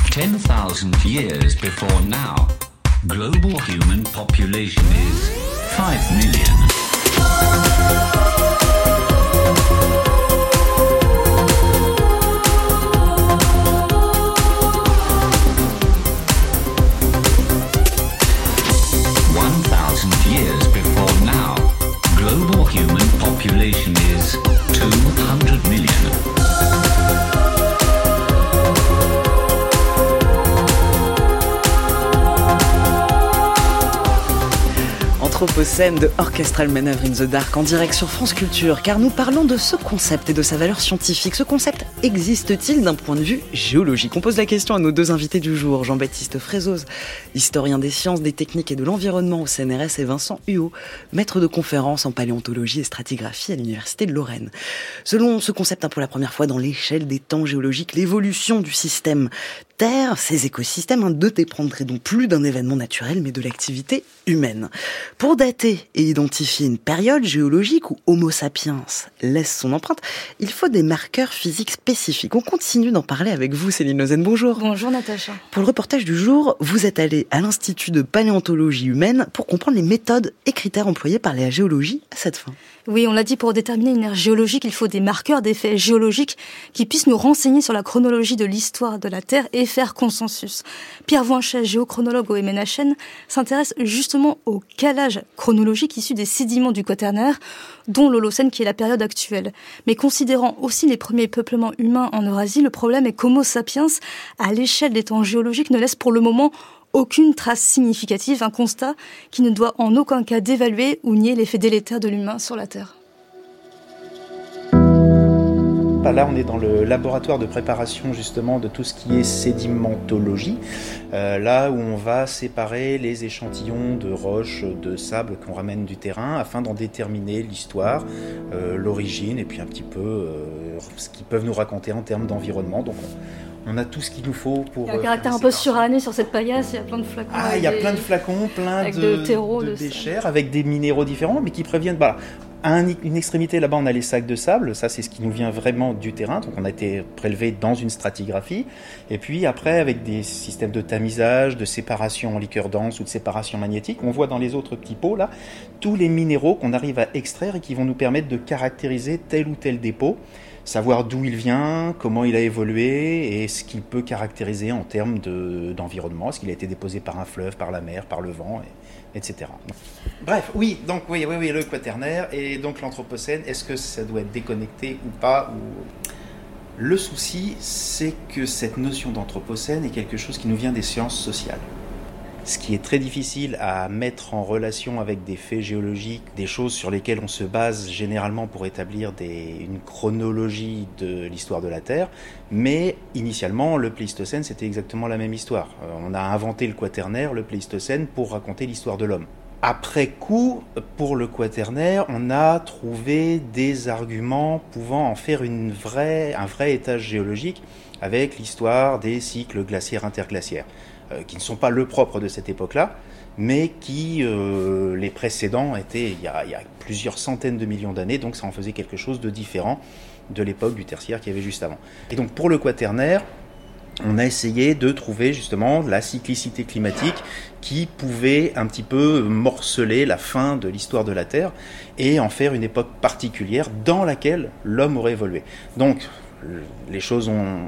10,000 years before now, global human population is 5 million. 1,000 years before now, global human population is 200 million. Anthropocène de Orchestral Manœuvre in the Dark en direct sur France Culture, car nous parlons de ce concept et de sa valeur scientifique. Ce concept existe-t-il d'un point de vue géologique ? On pose la question à nos deux invités du jour, Jean-Baptiste Frézoz, historien des sciences, des techniques et de l'environnement au CNRS, et Vincent Huot, maître de conférences en paléontologie et stratigraphie à l'Université de Lorraine. Selon ce concept, pour la première fois dans l'échelle des temps géologiques, l'évolution du système Terre, ces écosystèmes ne dépendraient donc plus d'un événement naturel, mais de l'activité humaine. Pour dater et identifier une période géologique où Homo sapiens laisse son empreinte, il faut des marqueurs physiques spécifiques. On continue d'en parler avec vous, Céline Lausanne. Bonjour. Bonjour Natacha. Pour le reportage du jour, vous êtes allée à l'Institut de paléontologie humaine pour comprendre les méthodes et critères employés par la géologie à cette fin. Oui, on l'a dit, pour déterminer une ère géologique, il faut des marqueurs, des faits géologiques qui puissent nous renseigner sur la chronologie de l'histoire de la Terre et faire consensus. Pierre Voinchet, géochronologue au MNHN, s'intéresse justement au calage chronologique issu des sédiments du Quaternaire, dont l'Holocène qui est la période actuelle. Mais considérant aussi les premiers peuplements humains en Eurasie, le problème est qu'Homo sapiens, à l'échelle des temps géologiques, ne laisse pour le moment aucune trace significative, un constat qui ne doit en aucun cas dévaluer ou nier l'effet délétère de l'humain sur la Terre. Là, on est dans le laboratoire de préparation justement de tout ce qui est sédimentologie, là où on va séparer les échantillons de roches, de sable qu'on ramène du terrain afin d'en déterminer l'histoire, l'origine et puis un petit peu ce qu'ils peuvent nous raconter en termes d'environnement. Donc on a tout ce qu'il nous faut pour... Il y a un caractère un peu suranné sur cette paillasse, il y a plein de flacons. Ah, il y a plein de flacons, plein de terreaux, de déchets, avec des minéraux différents, mais qui préviennent... À une extrémité, là-bas, on a les sacs de sable. Ça, c'est ce qui nous vient vraiment du terrain. Donc, on a été prélevé dans une stratigraphie. Et puis, après, avec des systèmes de tamisage, de séparation en liqueur dense ou de séparation magnétique, on voit dans les autres petits pots, là, tous les minéraux qu'on arrive à extraire et qui vont nous permettre de caractériser tel ou tel dépôt, savoir d'où il vient, comment il a évolué et ce qu'il peut caractériser en termes d'environnement. Est-ce qu'il a été déposé par un fleuve, par la mer, par le vent, etc. Bref, oui, le Quaternaire et donc l'Anthropocène, est-ce que ça doit être déconnecté ou pas Le souci, c'est que cette notion d'Anthropocène est quelque chose qui nous vient des sciences sociales. Ce qui est très difficile à mettre en relation avec des faits géologiques, des choses sur lesquelles on se base généralement pour établir une chronologie de l'histoire de la Terre. Mais initialement, le Pléistocène, c'était exactement la même histoire. On a inventé le Quaternaire, le Pléistocène, pour raconter l'histoire de l'homme. Après coup, pour le Quaternaire, on a trouvé des arguments pouvant en faire un vrai étage géologique avec l'histoire des cycles glaciaires interglaciaires. Qui ne sont pas le propre de cette époque-là, mais qui, les précédents, étaient il y a plusieurs centaines de millions d'années, donc ça en faisait quelque chose de différent de l'époque du tertiaire qu'il y avait juste avant. Et donc pour le Quaternaire, on a essayé de trouver justement la cyclicité climatique qui pouvait un petit peu morceler la fin de l'histoire de la Terre et en faire une époque particulière dans laquelle l'homme aurait évolué. Donc les choses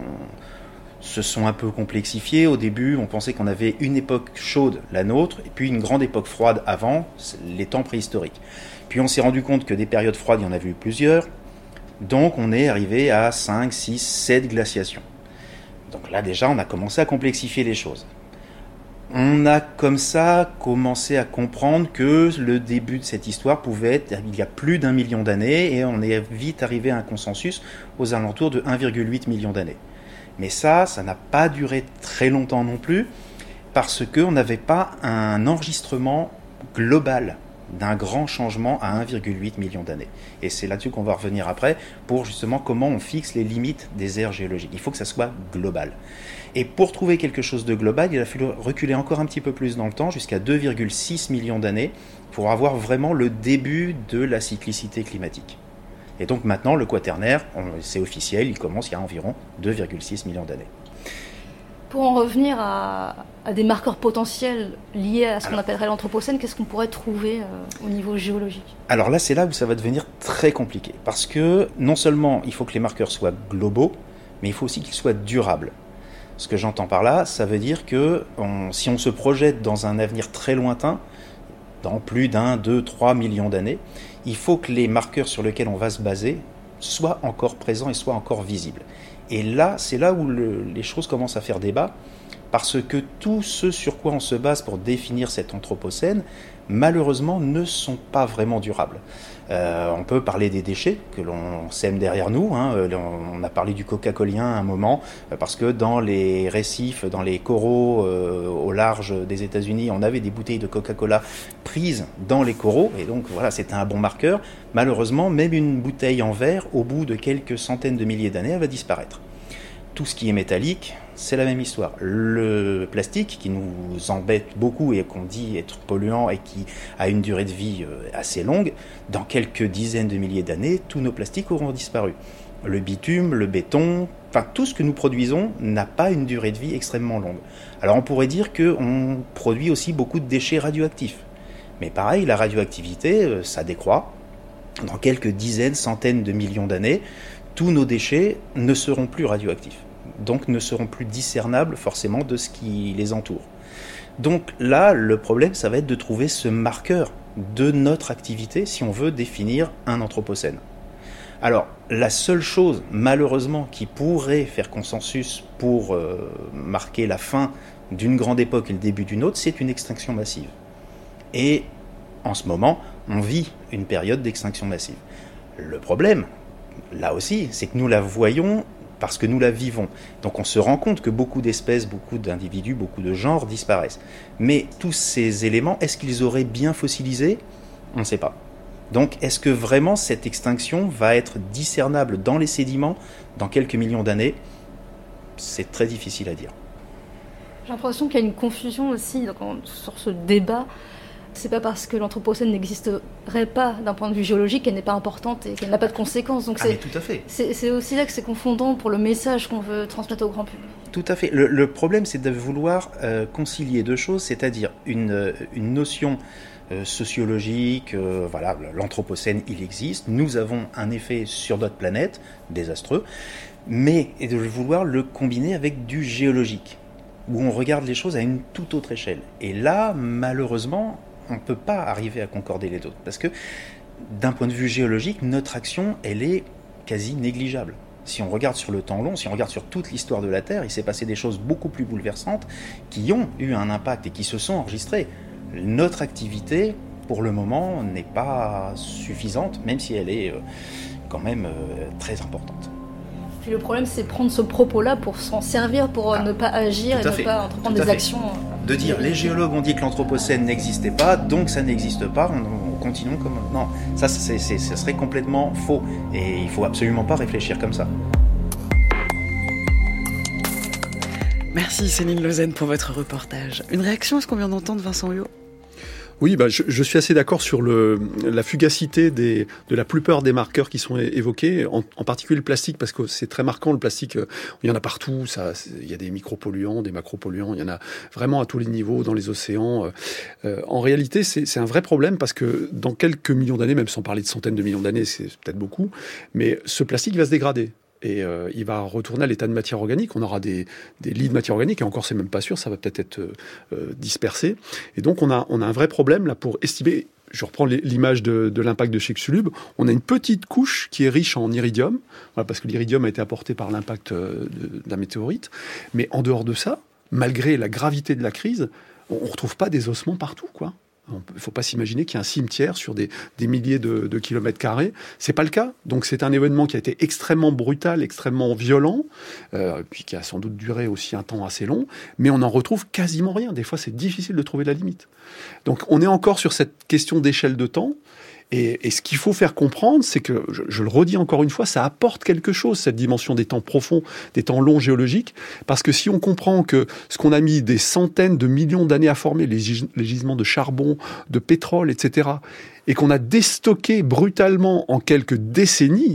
se sont un peu complexifiées. Au début, on pensait qu'on avait une époque chaude, la nôtre, et puis une grande époque froide avant, les temps préhistoriques. Puis on s'est rendu compte que des périodes froides, il y en avait eu plusieurs, donc on est arrivé à 5, 6, 7 glaciations. Donc là déjà, on a commencé à complexifier les choses. On a comme ça commencé à comprendre que le début de cette histoire pouvait être il y a plus d'1 million d'années, et on est vite arrivé à un consensus aux alentours de 1,8 million d'années. Mais ça n'a pas duré très longtemps non plus, parce qu'on n'avait pas un enregistrement global d'un grand changement à 1,8 million d'années. Et c'est là-dessus qu'on va revenir après, pour justement comment on fixe les limites des aires géologiques. Il faut que ça soit global. Et pour trouver quelque chose de global, il a fallu reculer encore un petit peu plus dans le temps, jusqu'à 2,6 millions d'années, pour avoir vraiment le début de la cyclicité climatique. Et donc maintenant, le Quaternaire, c'est officiel, il commence il y a environ 2,6 millions d'années. Pour en revenir à des marqueurs potentiels liés à ce qu'on appellerait l'Anthropocène, qu'est-ce qu'on pourrait trouver au niveau géologique ? Alors là, c'est là où ça va devenir très compliqué. Parce que non seulement il faut que les marqueurs soient globaux, mais il faut aussi qu'ils soient durables. Ce que j'entends par là, ça veut dire que si on se projette dans un avenir très lointain, dans plus d'1, 2, 3 millions d'années, il faut que les marqueurs sur lesquels on va se baser soient encore présents et soient encore visibles. Et là, c'est là où les choses commencent à faire débat, parce que tout ce sur quoi on se base pour définir cet Anthropocène, malheureusement, ne sont pas vraiment durables. On peut parler des déchets que l'on sème derrière nous. On a parlé du coca-colien à un moment, parce que dans les récifs, dans les coraux au large des États-Unis, on avait des bouteilles de Coca-Cola prises dans les coraux, et donc voilà, c'était un bon marqueur. Malheureusement, même une bouteille en verre, au bout de quelques centaines de milliers d'années, elle va disparaître. Tout ce qui est métallique, c'est la même histoire. Le plastique, qui nous embête beaucoup et qu'on dit être polluant et qui a une durée de vie assez longue, dans quelques dizaines de milliers d'années, tous nos plastiques auront disparu. Le bitume, le béton, enfin tout ce que nous produisons n'a pas une durée de vie extrêmement longue. Alors on pourrait dire qu'on produit aussi beaucoup de déchets radioactifs. Mais pareil, la radioactivité, ça décroît. Dans quelques dizaines, centaines de millions d'années, tous nos déchets ne seront plus radioactifs, donc ne seront plus discernables forcément de ce qui les entoure. Donc là, le problème, ça va être de trouver ce marqueur de notre activité si on veut définir un Anthropocène. Alors, la seule chose, malheureusement, qui pourrait faire consensus pour marquer la fin d'une grande époque et le début d'une autre, c'est une extinction massive. Et en ce moment, on vit une période d'extinction massive. Le problème, là aussi, c'est que nous la voyons parce que nous la vivons. Donc on se rend compte que beaucoup d'espèces, beaucoup d'individus, beaucoup de genres disparaissent. Mais tous ces éléments, est-ce qu'ils auraient bien fossilisé ? On ne sait pas. Donc est-ce que vraiment cette extinction va être discernable dans les sédiments dans quelques millions d'années ? C'est très difficile à dire. J'ai l'impression qu'il y a une confusion aussi sur ce débat. C'est pas parce que l'Anthropocène n'existerait pas d'un point de vue géologique qu'elle n'est pas importante et qu'elle n'a pas de conséquences. Donc mais tout à fait. C'est aussi là que c'est confondant pour le message qu'on veut transmettre au grand public. Tout à fait. Le problème, c'est de vouloir concilier deux choses, c'est-à-dire une notion sociologique, voilà, l'Anthropocène, il existe, nous avons un effet sur notre planète, désastreux, mais et de vouloir le combiner avec du géologique, où on regarde les choses à une toute autre échelle. Et là, malheureusement, on ne peut pas arriver à concorder les deux. Parce que, d'un point de vue géologique, notre action, elle est quasi négligeable. Si on regarde sur le temps long, si on regarde sur toute l'histoire de la Terre, il s'est passé des choses beaucoup plus bouleversantes qui ont eu un impact et qui se sont enregistrées. Notre activité, pour le moment, n'est pas suffisante, même si elle est quand même très importante. Puis le problème, c'est prendre ce propos-là pour s'en servir, pour ne pas agir et ne pas entreprendre des actions. De dire, les géologues ont dit que l'Anthropocène n'existait pas, donc ça n'existe pas, on continue comme... Non, ça serait complètement faux. Et il ne faut absolument pas réfléchir comme ça. Merci Céline Lausanne pour votre reportage. Une réaction à ce qu'on vient d'entendre, Vincent Huyot ? Oui, je suis assez d'accord sur la fugacité de la plupart des marqueurs qui sont évoqués, en particulier le plastique, parce que c'est très marquant, le plastique, il y en a partout, il y a des micropolluants, des macropolluants, il y en a vraiment à tous les niveaux, dans les océans. En réalité, c'est un vrai problème, parce que dans quelques millions d'années, même sans parler de centaines de millions d'années, c'est peut-être beaucoup, mais ce plastique va se dégrader. Et il va retourner à l'état de matière organique. On aura des lits de matière organique, et encore, c'est même pas sûr, ça va peut-être être dispersé. Et donc, on a un vrai problème là pour estimer. Je reprends l'image de l'impact de Chicxulub. On a une petite couche qui est riche en iridium, voilà, parce que l'iridium a été apporté par l'impact d'un météorite. Mais en dehors de ça, malgré la gravité de la crise, on ne retrouve pas des ossements partout, quoi. Il ne faut pas s'imaginer qu'il y a un cimetière sur des milliers de kilomètres carrés. C'est pas le cas. Donc c'est un événement qui a été extrêmement brutal, extrêmement violent, puis qui a sans doute duré aussi un temps assez long, mais on n'en retrouve quasiment rien. Des fois, c'est difficile de trouver la limite. Donc on est encore sur cette question d'échelle de temps. Et ce qu'il faut faire comprendre, c'est que, je le redis encore une fois, ça apporte quelque chose, cette dimension des temps profonds, des temps longs géologiques, parce que si on comprend que ce qu'on a mis des centaines de millions d'années à former, les gisements de charbon, de pétrole, etc., et qu'on a déstocké brutalement en quelques décennies,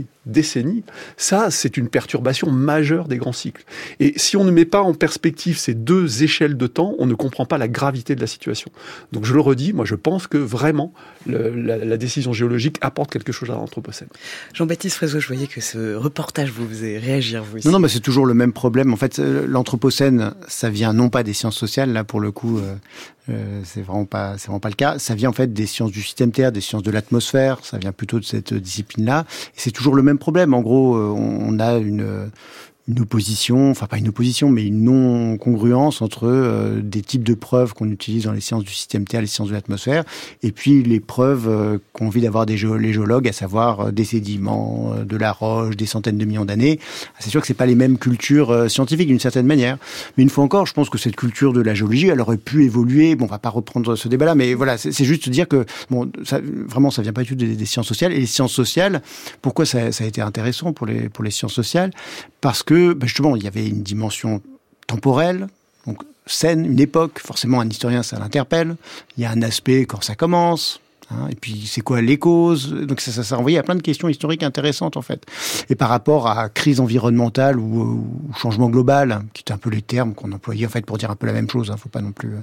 ça, c'est une perturbation majeure des grands cycles. Et si on ne met pas en perspective ces deux échelles de temps, on ne comprend pas la gravité de la situation. Donc je le redis, moi je pense que vraiment la décision géologique apporte quelque chose à l'Anthropocène. Jean-Baptiste Frézeau, je voyais que ce reportage vous faisait réagir, vous aussi. Non, mais c'est toujours le même problème. En fait, l'Anthropocène, ça vient non pas des sciences sociales, là pour le coup, c'est vraiment pas le cas. Ça vient en fait des sciences du système Terre, des sciences de l'atmosphère. Ça vient plutôt de cette discipline-là. Et c'est toujours le même problème. En gros, on a une opposition, enfin pas une opposition, mais une non-congruence entre des types de preuves qu'on utilise dans les sciences du système Terre, les sciences de l'atmosphère, et puis les preuves qu'ont envie d'avoir les géologues, à savoir des sédiments, de la roche, des centaines de millions d'années. C'est sûr que c'est pas les mêmes cultures scientifiques d'une certaine manière. Mais une fois encore, je pense que cette culture de la géologie, elle aurait pu évoluer. Bon, on va pas reprendre ce débat-là, mais voilà, c'est juste dire que bon, ça vient pas du tout des sciences sociales. Et les sciences sociales, pourquoi ça a été intéressant pour les sciences sociales? Parce que justement, il y avait une dimension temporelle, donc scène, une époque. Forcément, un historien, ça l'interpelle. Il y a un aspect quand ça commence. Et puis, c'est quoi les causes? Donc, ça renvoyait à plein de questions historiques intéressantes, en fait. Et par rapport à crise environnementale ou changement global, qui est un peu les termes qu'on employait, en fait, pour dire un peu la même chose, faut pas non plus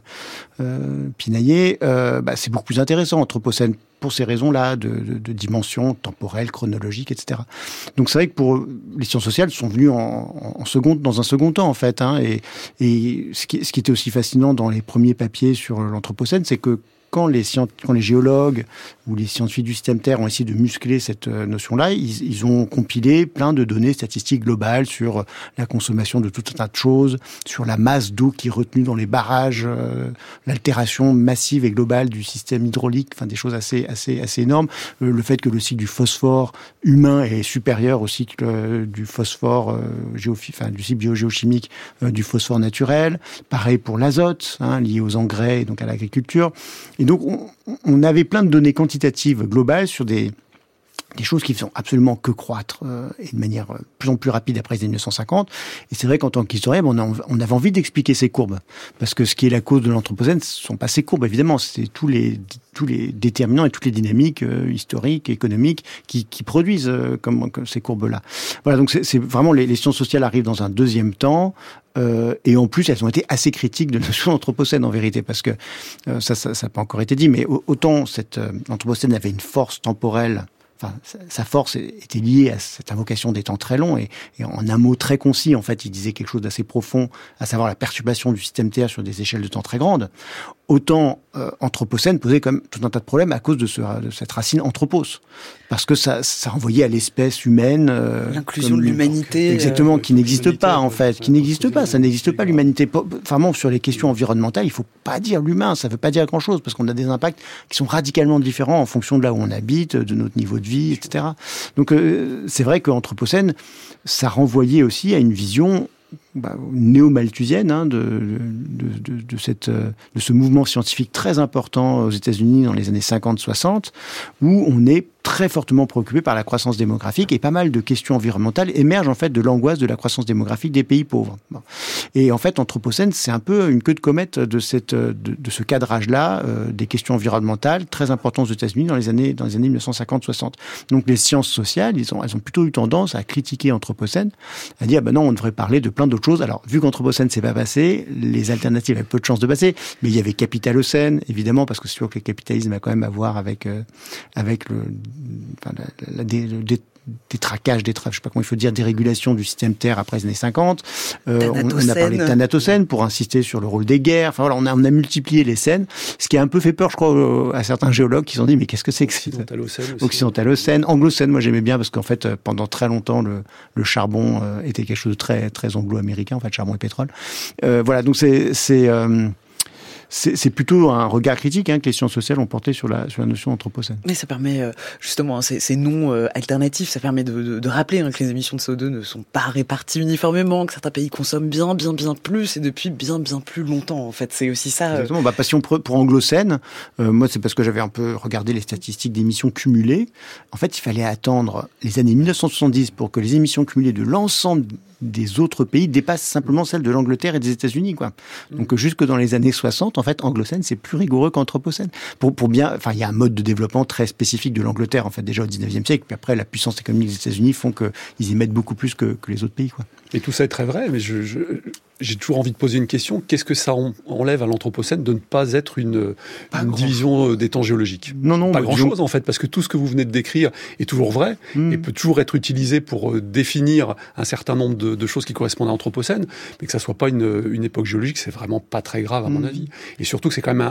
pinailler, c'est beaucoup plus intéressant, Anthropocène, pour ces raisons-là, de dimension temporelle, chronologique, etc. Donc, c'est vrai que pour les sciences sociales, sont venues dans un second temps, en fait, et ce qui était aussi fascinant dans les premiers papiers sur l'Anthropocène, c'est que quand les géologues ou les scientifiques du système Terre ont essayé de muscler cette notion-là, ils ont compilé plein de données statistiques globales sur la consommation de tout un tas de choses, sur la masse d'eau qui est retenue dans les barrages, l'altération massive et globale du système hydraulique, enfin des choses assez énormes, le fait que le cycle du phosphore humain est supérieur au cycle du phosphore du cycle biogéochimique du phosphore naturel, pareil pour l'azote, lié aux engrais et donc à l'agriculture. Et donc, on avait plein de données quantitatives globales sur des choses qui ne font absolument que croître et de manière plus en plus rapide après les années 1950. Et c'est vrai qu'en tant qu'historien, on avait envie d'expliquer ces courbes. Parce que ce qui est la cause de l'Anthropocène, ce ne sont pas ces courbes, évidemment. C'est tous les déterminants et toutes les dynamiques historiques et économiques qui produisent comme ces courbes-là. Voilà, donc c'est vraiment les sciences sociales arrivent dans un deuxième temps. Et en plus, elles ont été assez critiques de la notion d'Anthropocène, en vérité, parce que ça n'a pas encore été dit, mais autant cette Anthropocène avait une force temporelle. Enfin, sa force était liée à cette invocation des temps très longs et en un mot très concis, en fait, il disait quelque chose d'assez profond, à savoir la perturbation du système Terre sur des échelles de temps très grandes. Autant Anthropocène posait comme tout un tas de problèmes à cause de cette racine anthropos, parce que ça renvoyait à l'espèce humaine, l'inclusion de l'humanité, exactement, qui n'existe pas en fait, qui n'existe pas. Ça n'existe pas l'humanité. Vraiment sur les questions environnementales, il faut pas dire l'humain, ça veut pas dire grand chose, parce qu'on a des impacts qui sont radicalement différents en fonction de là où on habite, de notre niveau de vie, etc. Donc c'est vrai qu'Anthropocène, ça renvoyait aussi à une vision néo-malthusienne de ce mouvement scientifique très important aux États-Unis dans les années 50-60, où on est très fortement préoccupé par la croissance démographique et pas mal de questions environnementales émergent en fait de l'angoisse de la croissance démographique des pays pauvres. Bon. Et en fait, Anthropocène, c'est un peu une queue de comète de ce cadrage-là, des questions environnementales très importantes aux États-Unis dans les années 1950-60. Donc les sciences sociales, elles ont plutôt eu tendance à critiquer Anthropocène, à dire non, on devrait parler de plein d'autres choses. Alors, vu qu'Anthropocène s'est pas passé, les alternatives avaient peu de chances de passer, mais il y avait Capitalocène, évidemment, parce que c'est sûr que le capitalisme a quand même à voir avec le détraquage, je sais pas comment il faut dire, dérégulation du système Terre après les années 50. On a parlé de Thanatocène pour insister sur le rôle des guerres. Enfin voilà, on a multiplié les scènes, ce qui a un peu fait peur, je crois, à certains géologues qui se sont dit mais qu'est-ce que c'est que Occidentalocène, Anglocène, moi j'aimais bien parce qu'en fait pendant très longtemps le charbon était quelque chose de très très anglo-américain, en fait, charbon et pétrole. Voilà, donc c'est plutôt un regard critique que les sciences sociales ont porté sur la notion d'Anthropocène. Mais ça permet justement ces noms alternatifs, ça permet de rappeler que les émissions de CO2 ne sont pas réparties uniformément, que certains pays consomment bien plus et depuis bien plus longtemps. En fait, c'est aussi ça. Exactement. Passion pour Anglocène, moi c'est parce que j'avais un peu regardé les statistiques d'émissions cumulées. En fait, il fallait attendre les années 1970 pour que les émissions cumulées de l'ensemble des autres pays dépasse simplement celle de l'Angleterre et des États-Unis, quoi. Donc jusque dans les années 60, en fait, Anglocène, c'est plus rigoureux qu'Anthropocène. Pour bien, enfin, il y a un mode de développement très spécifique de l'Angleterre, en fait, déjà au 19e siècle, puis après, la puissance économique des États-Unis font qu'ils émettent beaucoup plus que les autres pays, quoi. Et tout ça est très vrai, mais j'ai toujours envie de poser une question. Qu'est-ce que ça enlève à l'Anthropocène de ne pas être une division des temps géologiques? Non, pas grand-chose, en fait, parce que tout ce que vous venez de décrire est toujours vrai et peut toujours être utilisé pour définir un certain nombre de choses qui correspondent à l'Anthropocène, mais que ça soit pas une époque géologique, c'est vraiment pas très grave, à mon avis. Et surtout que c'est quand même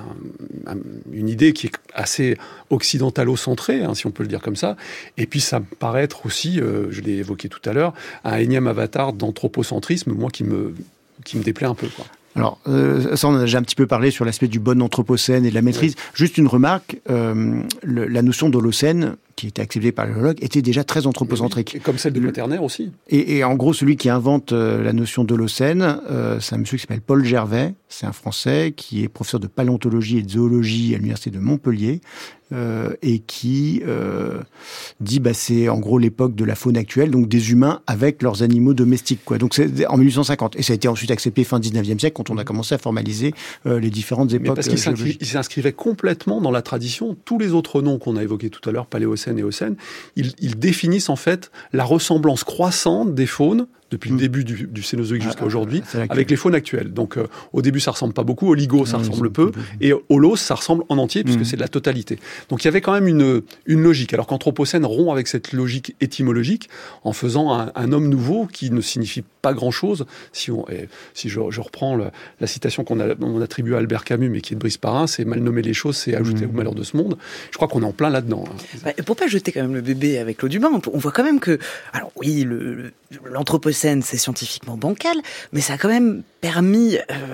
une idée qui est assez occidentalo-centrée, si on peut le dire comme ça. Et puis, ça me paraît être aussi, je l'ai évoqué tout à l'heure, un énième avatar d'anthropocentrisme, moi, qui me déplaît un peu, quoi. Alors, ça, on en a déjà un petit peu parlé sur l'aspect du bon anthropocène et de la maîtrise. Ouais. Juste une remarque, la notion d'holocène, qui était acceptée par les géologues, était déjà très anthropocentrique. Et comme celle de Quaternaire aussi. Et en gros, celui qui invente la notion d'holocène, c'est un monsieur qui s'appelle Paul Gervais. C'est un Français qui est professeur de paléontologie et de zoologie à l'université de Montpellier. Et qui dit c'est en gros l'époque de la faune actuelle, donc des humains avec leurs animaux domestiques, quoi. Donc c'est en 1850 et ça a été ensuite accepté fin 19e siècle quand on a commencé à formaliser les différentes époques. Mais parce qu'il s'inscrivait complètement dans la tradition. Tous les autres noms qu'on a évoqués tout à l'heure, Paléocène et Eocène, ils définissent en fait la ressemblance croissante des faunes depuis le début du Cénozoïque jusqu'à aujourd'hui, avec les faunes actuelles. Donc, au début, ça ressemble pas beaucoup. Oligo, ça ressemble peu. Et Holos, ça ressemble en entier, puisque c'est de la totalité. Donc, il y avait quand même une logique. Alors qu'Anthropocène rompt avec cette logique étymologique en faisant un homme nouveau qui ne signifie pas grand-chose. Si je reprends la citation qu'on attribue à Albert Camus, mais qui est de Brice Parrain, c'est mal nommer les choses, c'est ajouter au malheur de ce monde. Je crois qu'on est en plein là-dedans. Et pour pas jeter quand même le bébé avec l'eau du bain, on voit quand même que, alors oui, l'Anthropocène, c'est scientifiquement bancal, mais ça a quand même permis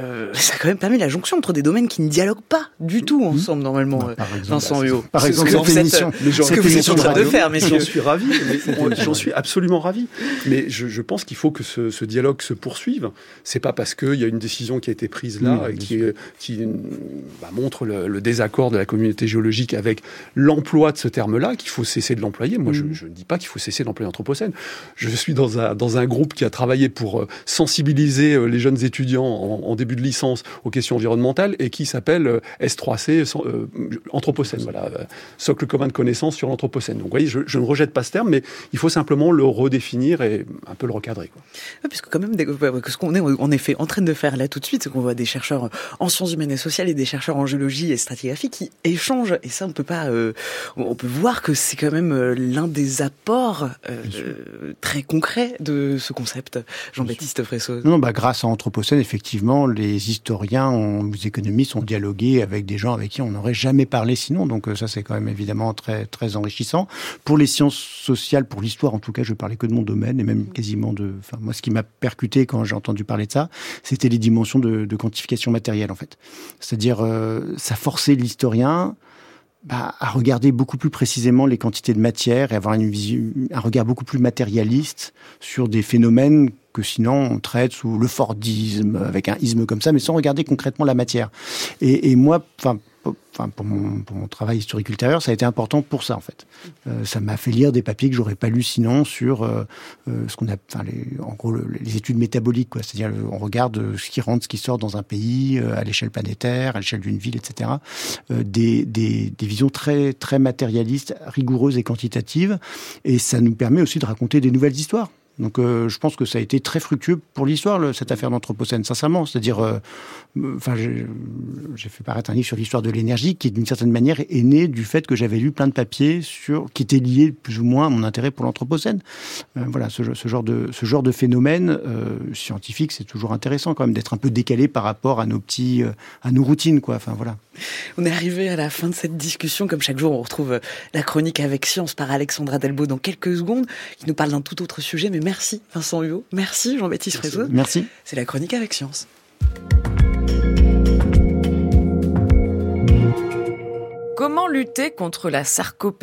la jonction entre des domaines qui ne dialoguent pas du tout ensemble normalement. Vincent Huot. Par exemple, ce que vous êtes en train de faire, messieurs. J'en suis ravi, j'en suis absolument ravi. Mais je pense qu'il faut que ce dialogue se poursuive. C'est pas parce qu'il y a une décision qui a été prise là qui montre le désaccord de la communauté géologique avec l'emploi de ce terme-là qu'il faut cesser de l'employer. Moi, je ne dis pas qu'il faut cesser d'employer l'Anthropocène. Je suis dans un groupe qui a travaillé pour sensibiliser les jeunes étudiants en début de licence aux questions environnementales et qui s'appelle S3C Anthropocène. Voilà, socle commun de connaissances sur l'Anthropocène. Donc, vous voyez, je ne rejette pas ce terme, mais il faut simplement le redéfinir et un peu le recadrer, quoi. Ouais, puisque quand même, ce qu'on est en effet en train de faire là tout de suite, c'est qu'on voit des chercheurs en sciences humaines et sociales et des chercheurs en géologie et stratigraphie qui échangent. Et ça, on peut pas. On peut voir que c'est quand même l'un des apports très concrets de ce concept. Jean-Baptiste Fressoz. Non, grâce à Anthropocène, effectivement, les historiens, les économistes ont dialogué avec des gens avec qui on n'aurait jamais parlé sinon. Donc ça, c'est quand même évidemment très, très enrichissant. Pour les sciences sociales, pour l'histoire, en tout cas, je parlais que de mon domaine et même quasiment moi, ce qui m'a percuté quand j'ai entendu parler de ça, c'était les dimensions de quantification matérielle, en fait. C'est-à-dire, ça forçait l'historien à regarder beaucoup plus précisément les quantités de matière et avoir un regard beaucoup plus matérialiste sur des phénomènes que sinon on traite sous le fordisme, avec un isme comme ça, mais sans regarder concrètement la matière. Et moi, pour mon travail historique ultérieur, ça a été important pour ça, en fait. Ça m'a fait lire des papiers que j'aurais pas lus sinon sur ce qu'on a, en gros, les études métaboliques, quoi. C'est-à-dire, on regarde ce qui rentre, ce qui sort dans un pays, à l'échelle planétaire, à l'échelle d'une ville, etc. Des visions très, très matérialistes, rigoureuses et quantitatives. Et ça nous permet aussi de raconter des nouvelles histoires. Donc je pense que ça a été très fructueux pour l'histoire, cette affaire d'Anthropocène, sincèrement. C'est-à-dire, j'ai fait paraître un livre sur l'histoire de l'énergie qui, d'une certaine manière, est né du fait que j'avais lu plein de papiers qui étaient liés plus ou moins à mon intérêt pour l'Anthropocène. Voilà, ce genre de phénomène scientifique, c'est toujours intéressant quand même d'être un peu décalé par rapport à à nos routines, quoi. Enfin voilà. On est arrivé à la fin de cette discussion. Comme chaque jour, on retrouve la chronique avec Science par Alexandra Delbo dans quelques secondes, qui nous parle d'un tout autre sujet. Mais merci Vincent Huot, merci Jean-Baptiste Fressoz. Merci. C'est la chronique avec Science. comment lutter contre la sarcopénie ?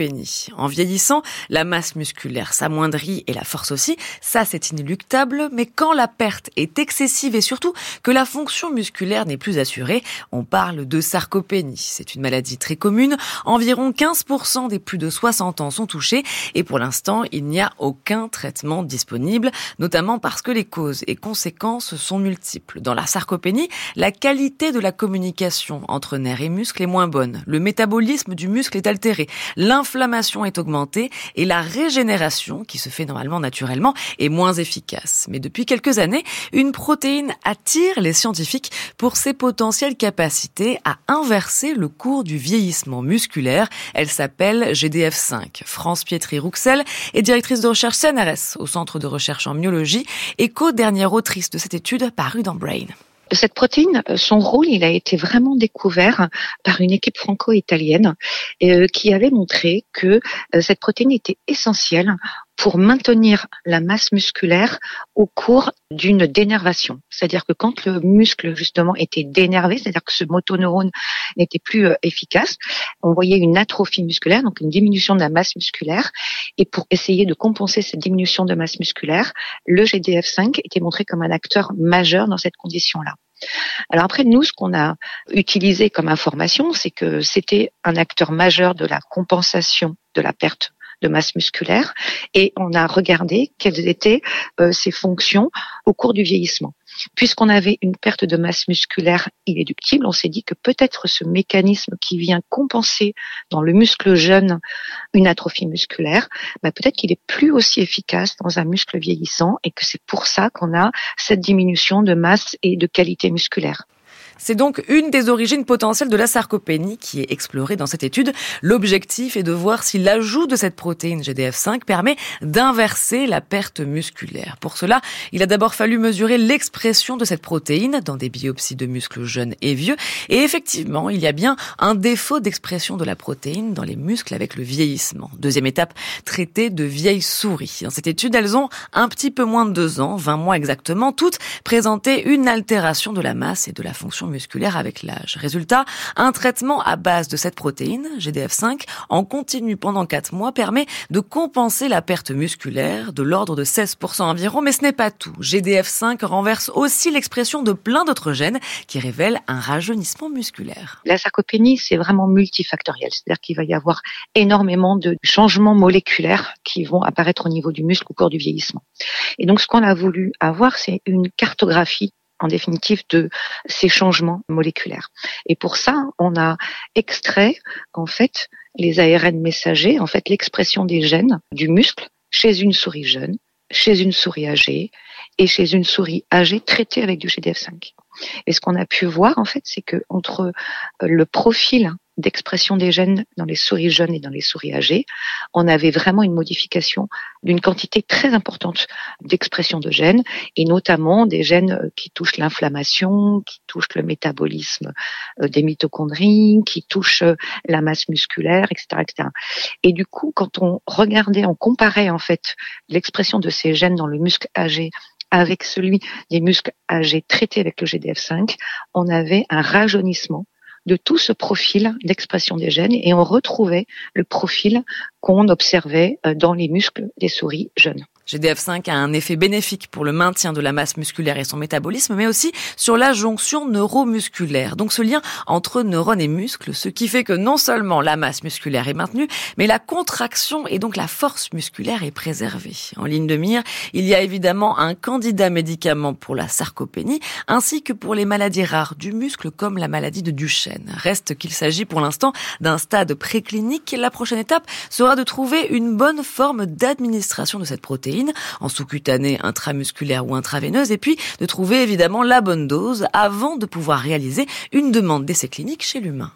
En vieillissant, la masse musculaire s'amoindrit et la force aussi, ça c'est inéluctable, mais quand la perte est excessive et surtout que la fonction musculaire n'est plus assurée, on parle de sarcopénie. C'est une maladie très commune, environ 15% des plus de 60 ans sont touchés et pour l'instant, il n'y a aucun traitement disponible, notamment parce que les causes et conséquences sont multiples. Dans la sarcopénie, la qualité de la communication entre nerfs et muscles est moins bonne. Le métabolisme du muscle est altéré, l'inflammation est augmentée et la régénération, qui se fait normalement naturellement, est moins efficace. Mais depuis quelques années, une protéine attire les scientifiques pour ses potentielles capacités à inverser le cours du vieillissement musculaire. Elle s'appelle GDF5. France Pietri-Rouxel est directrice de recherche CNRS au Centre de recherche en myologie et co-dernière autrice de cette étude parue dans Brain. Cette protéine, son rôle, il a été vraiment découvert par une équipe franco-italienne qui avait montré que cette protéine était essentielle pour maintenir la masse musculaire au cours d'une dénervation. C'est-à-dire que quand le muscle, justement, était dénervé, c'est-à-dire que ce motoneurone n'était plus efficace, on voyait une atrophie musculaire, donc une diminution de la masse musculaire. Et pour essayer de compenser cette diminution de masse musculaire, le GDF5 était montré comme un acteur majeur dans cette condition-là. Alors après, nous, ce qu'on a utilisé comme information, c'est que c'était un acteur majeur de la compensation de la perte de masse musculaire et on a regardé quelles étaient ses fonctions au cours du vieillissement. Puisqu'on avait une perte de masse musculaire inéluctible, on s'est dit que peut-être ce mécanisme qui vient compenser dans le muscle jeune une atrophie musculaire, peut-être qu'il est plus aussi efficace dans un muscle vieillissant et que c'est pour ça qu'on a cette diminution de masse et de qualité musculaire. C'est donc une des origines potentielles de la sarcopénie qui est explorée dans cette étude. L'objectif est de voir si l'ajout de cette protéine GDF5 permet d'inverser la perte musculaire. Pour cela, il a d'abord fallu mesurer l'expression de cette protéine dans des biopsies de muscles jeunes et vieux. Et effectivement, il y a bien un défaut d'expression de la protéine dans les muscles avec le vieillissement. Deuxième étape, traiter de vieilles souris. Dans cette étude, elles ont un petit peu moins de 2 ans, 20 mois exactement, toutes présentaient une altération de la masse et de la fonction musculaire avec l'âge. Résultat, un traitement à base de cette protéine, GDF5, en continu pendant 4 mois permet de compenser la perte musculaire de l'ordre de 16% environ, mais ce n'est pas tout. GDF5 renverse aussi l'expression de plein d'autres gènes qui révèlent un rajeunissement musculaire. La sarcopénie, c'est vraiment multifactoriel, c'est-à-dire qu'il va y avoir énormément de changements moléculaires qui vont apparaître au niveau du muscle au cours du vieillissement. Et donc, ce qu'on a voulu avoir, c'est une cartographie en définitive de ces changements moléculaires. Et pour ça, on a extrait en fait les ARN messagers, en fait l'expression des gènes du muscle chez une souris jeune, chez une souris âgée et chez une souris âgée traitée avec du GDF5. Et ce qu'on a pu voir en fait, c'est que entre le profil d'expression des gènes dans les souris jeunes et dans les souris âgées, on avait vraiment une modification d'une quantité très importante d'expression de gènes, et notamment des gènes qui touchent l'inflammation, qui touchent le métabolisme des mitochondries, qui touchent la masse musculaire, etc., etc. Et du coup, quand on regardait, on comparait en fait l'expression de ces gènes dans le muscle âgé avec celui des muscles âgés traités avec le GDF5, on avait un rajeunissement de tout ce profil d'expression des gènes et on retrouvait le profil qu'on observait dans les muscles des souris jeunes. GDF5 a un effet bénéfique pour le maintien de la masse musculaire et son métabolisme, mais aussi sur la jonction neuromusculaire. Donc ce lien entre neurones et muscles, ce qui fait que non seulement la masse musculaire est maintenue, mais la contraction et donc la force musculaire est préservée. En ligne de mire, il y a évidemment un candidat médicament pour la sarcopénie, ainsi que pour les maladies rares du muscle comme la maladie de Duchenne. Reste qu'il s'agit pour l'instant d'un stade préclinique. La prochaine étape sera de trouver une bonne forme d'administration de cette protéine, en sous-cutanée, intramusculaire ou intraveineuse, et puis de trouver évidemment la bonne dose avant de pouvoir réaliser une demande d'essai clinique chez l'humain.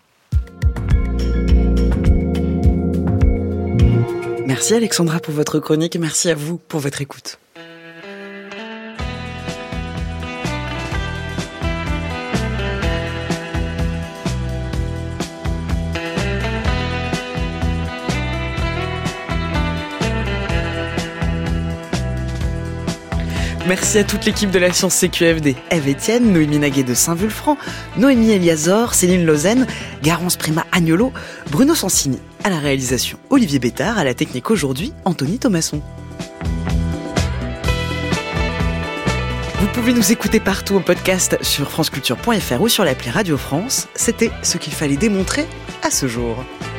Merci Alexandra pour votre chronique et merci à vous pour votre écoute. Merci à toute l'équipe de la Science CQFD. Ève Etienne, Noémie Naguet de Saint-Vulfranc, Noémie Eliazor, Céline Lausanne, Garance Prima Agnolo, Bruno Sansini à la réalisation, Olivier Bétard à la technique aujourd'hui, Anthony Thomasson. Vous pouvez nous écouter partout en podcast sur franceculture.fr ou sur l'appli Radio France. C'était ce qu'il fallait démontrer à ce jour.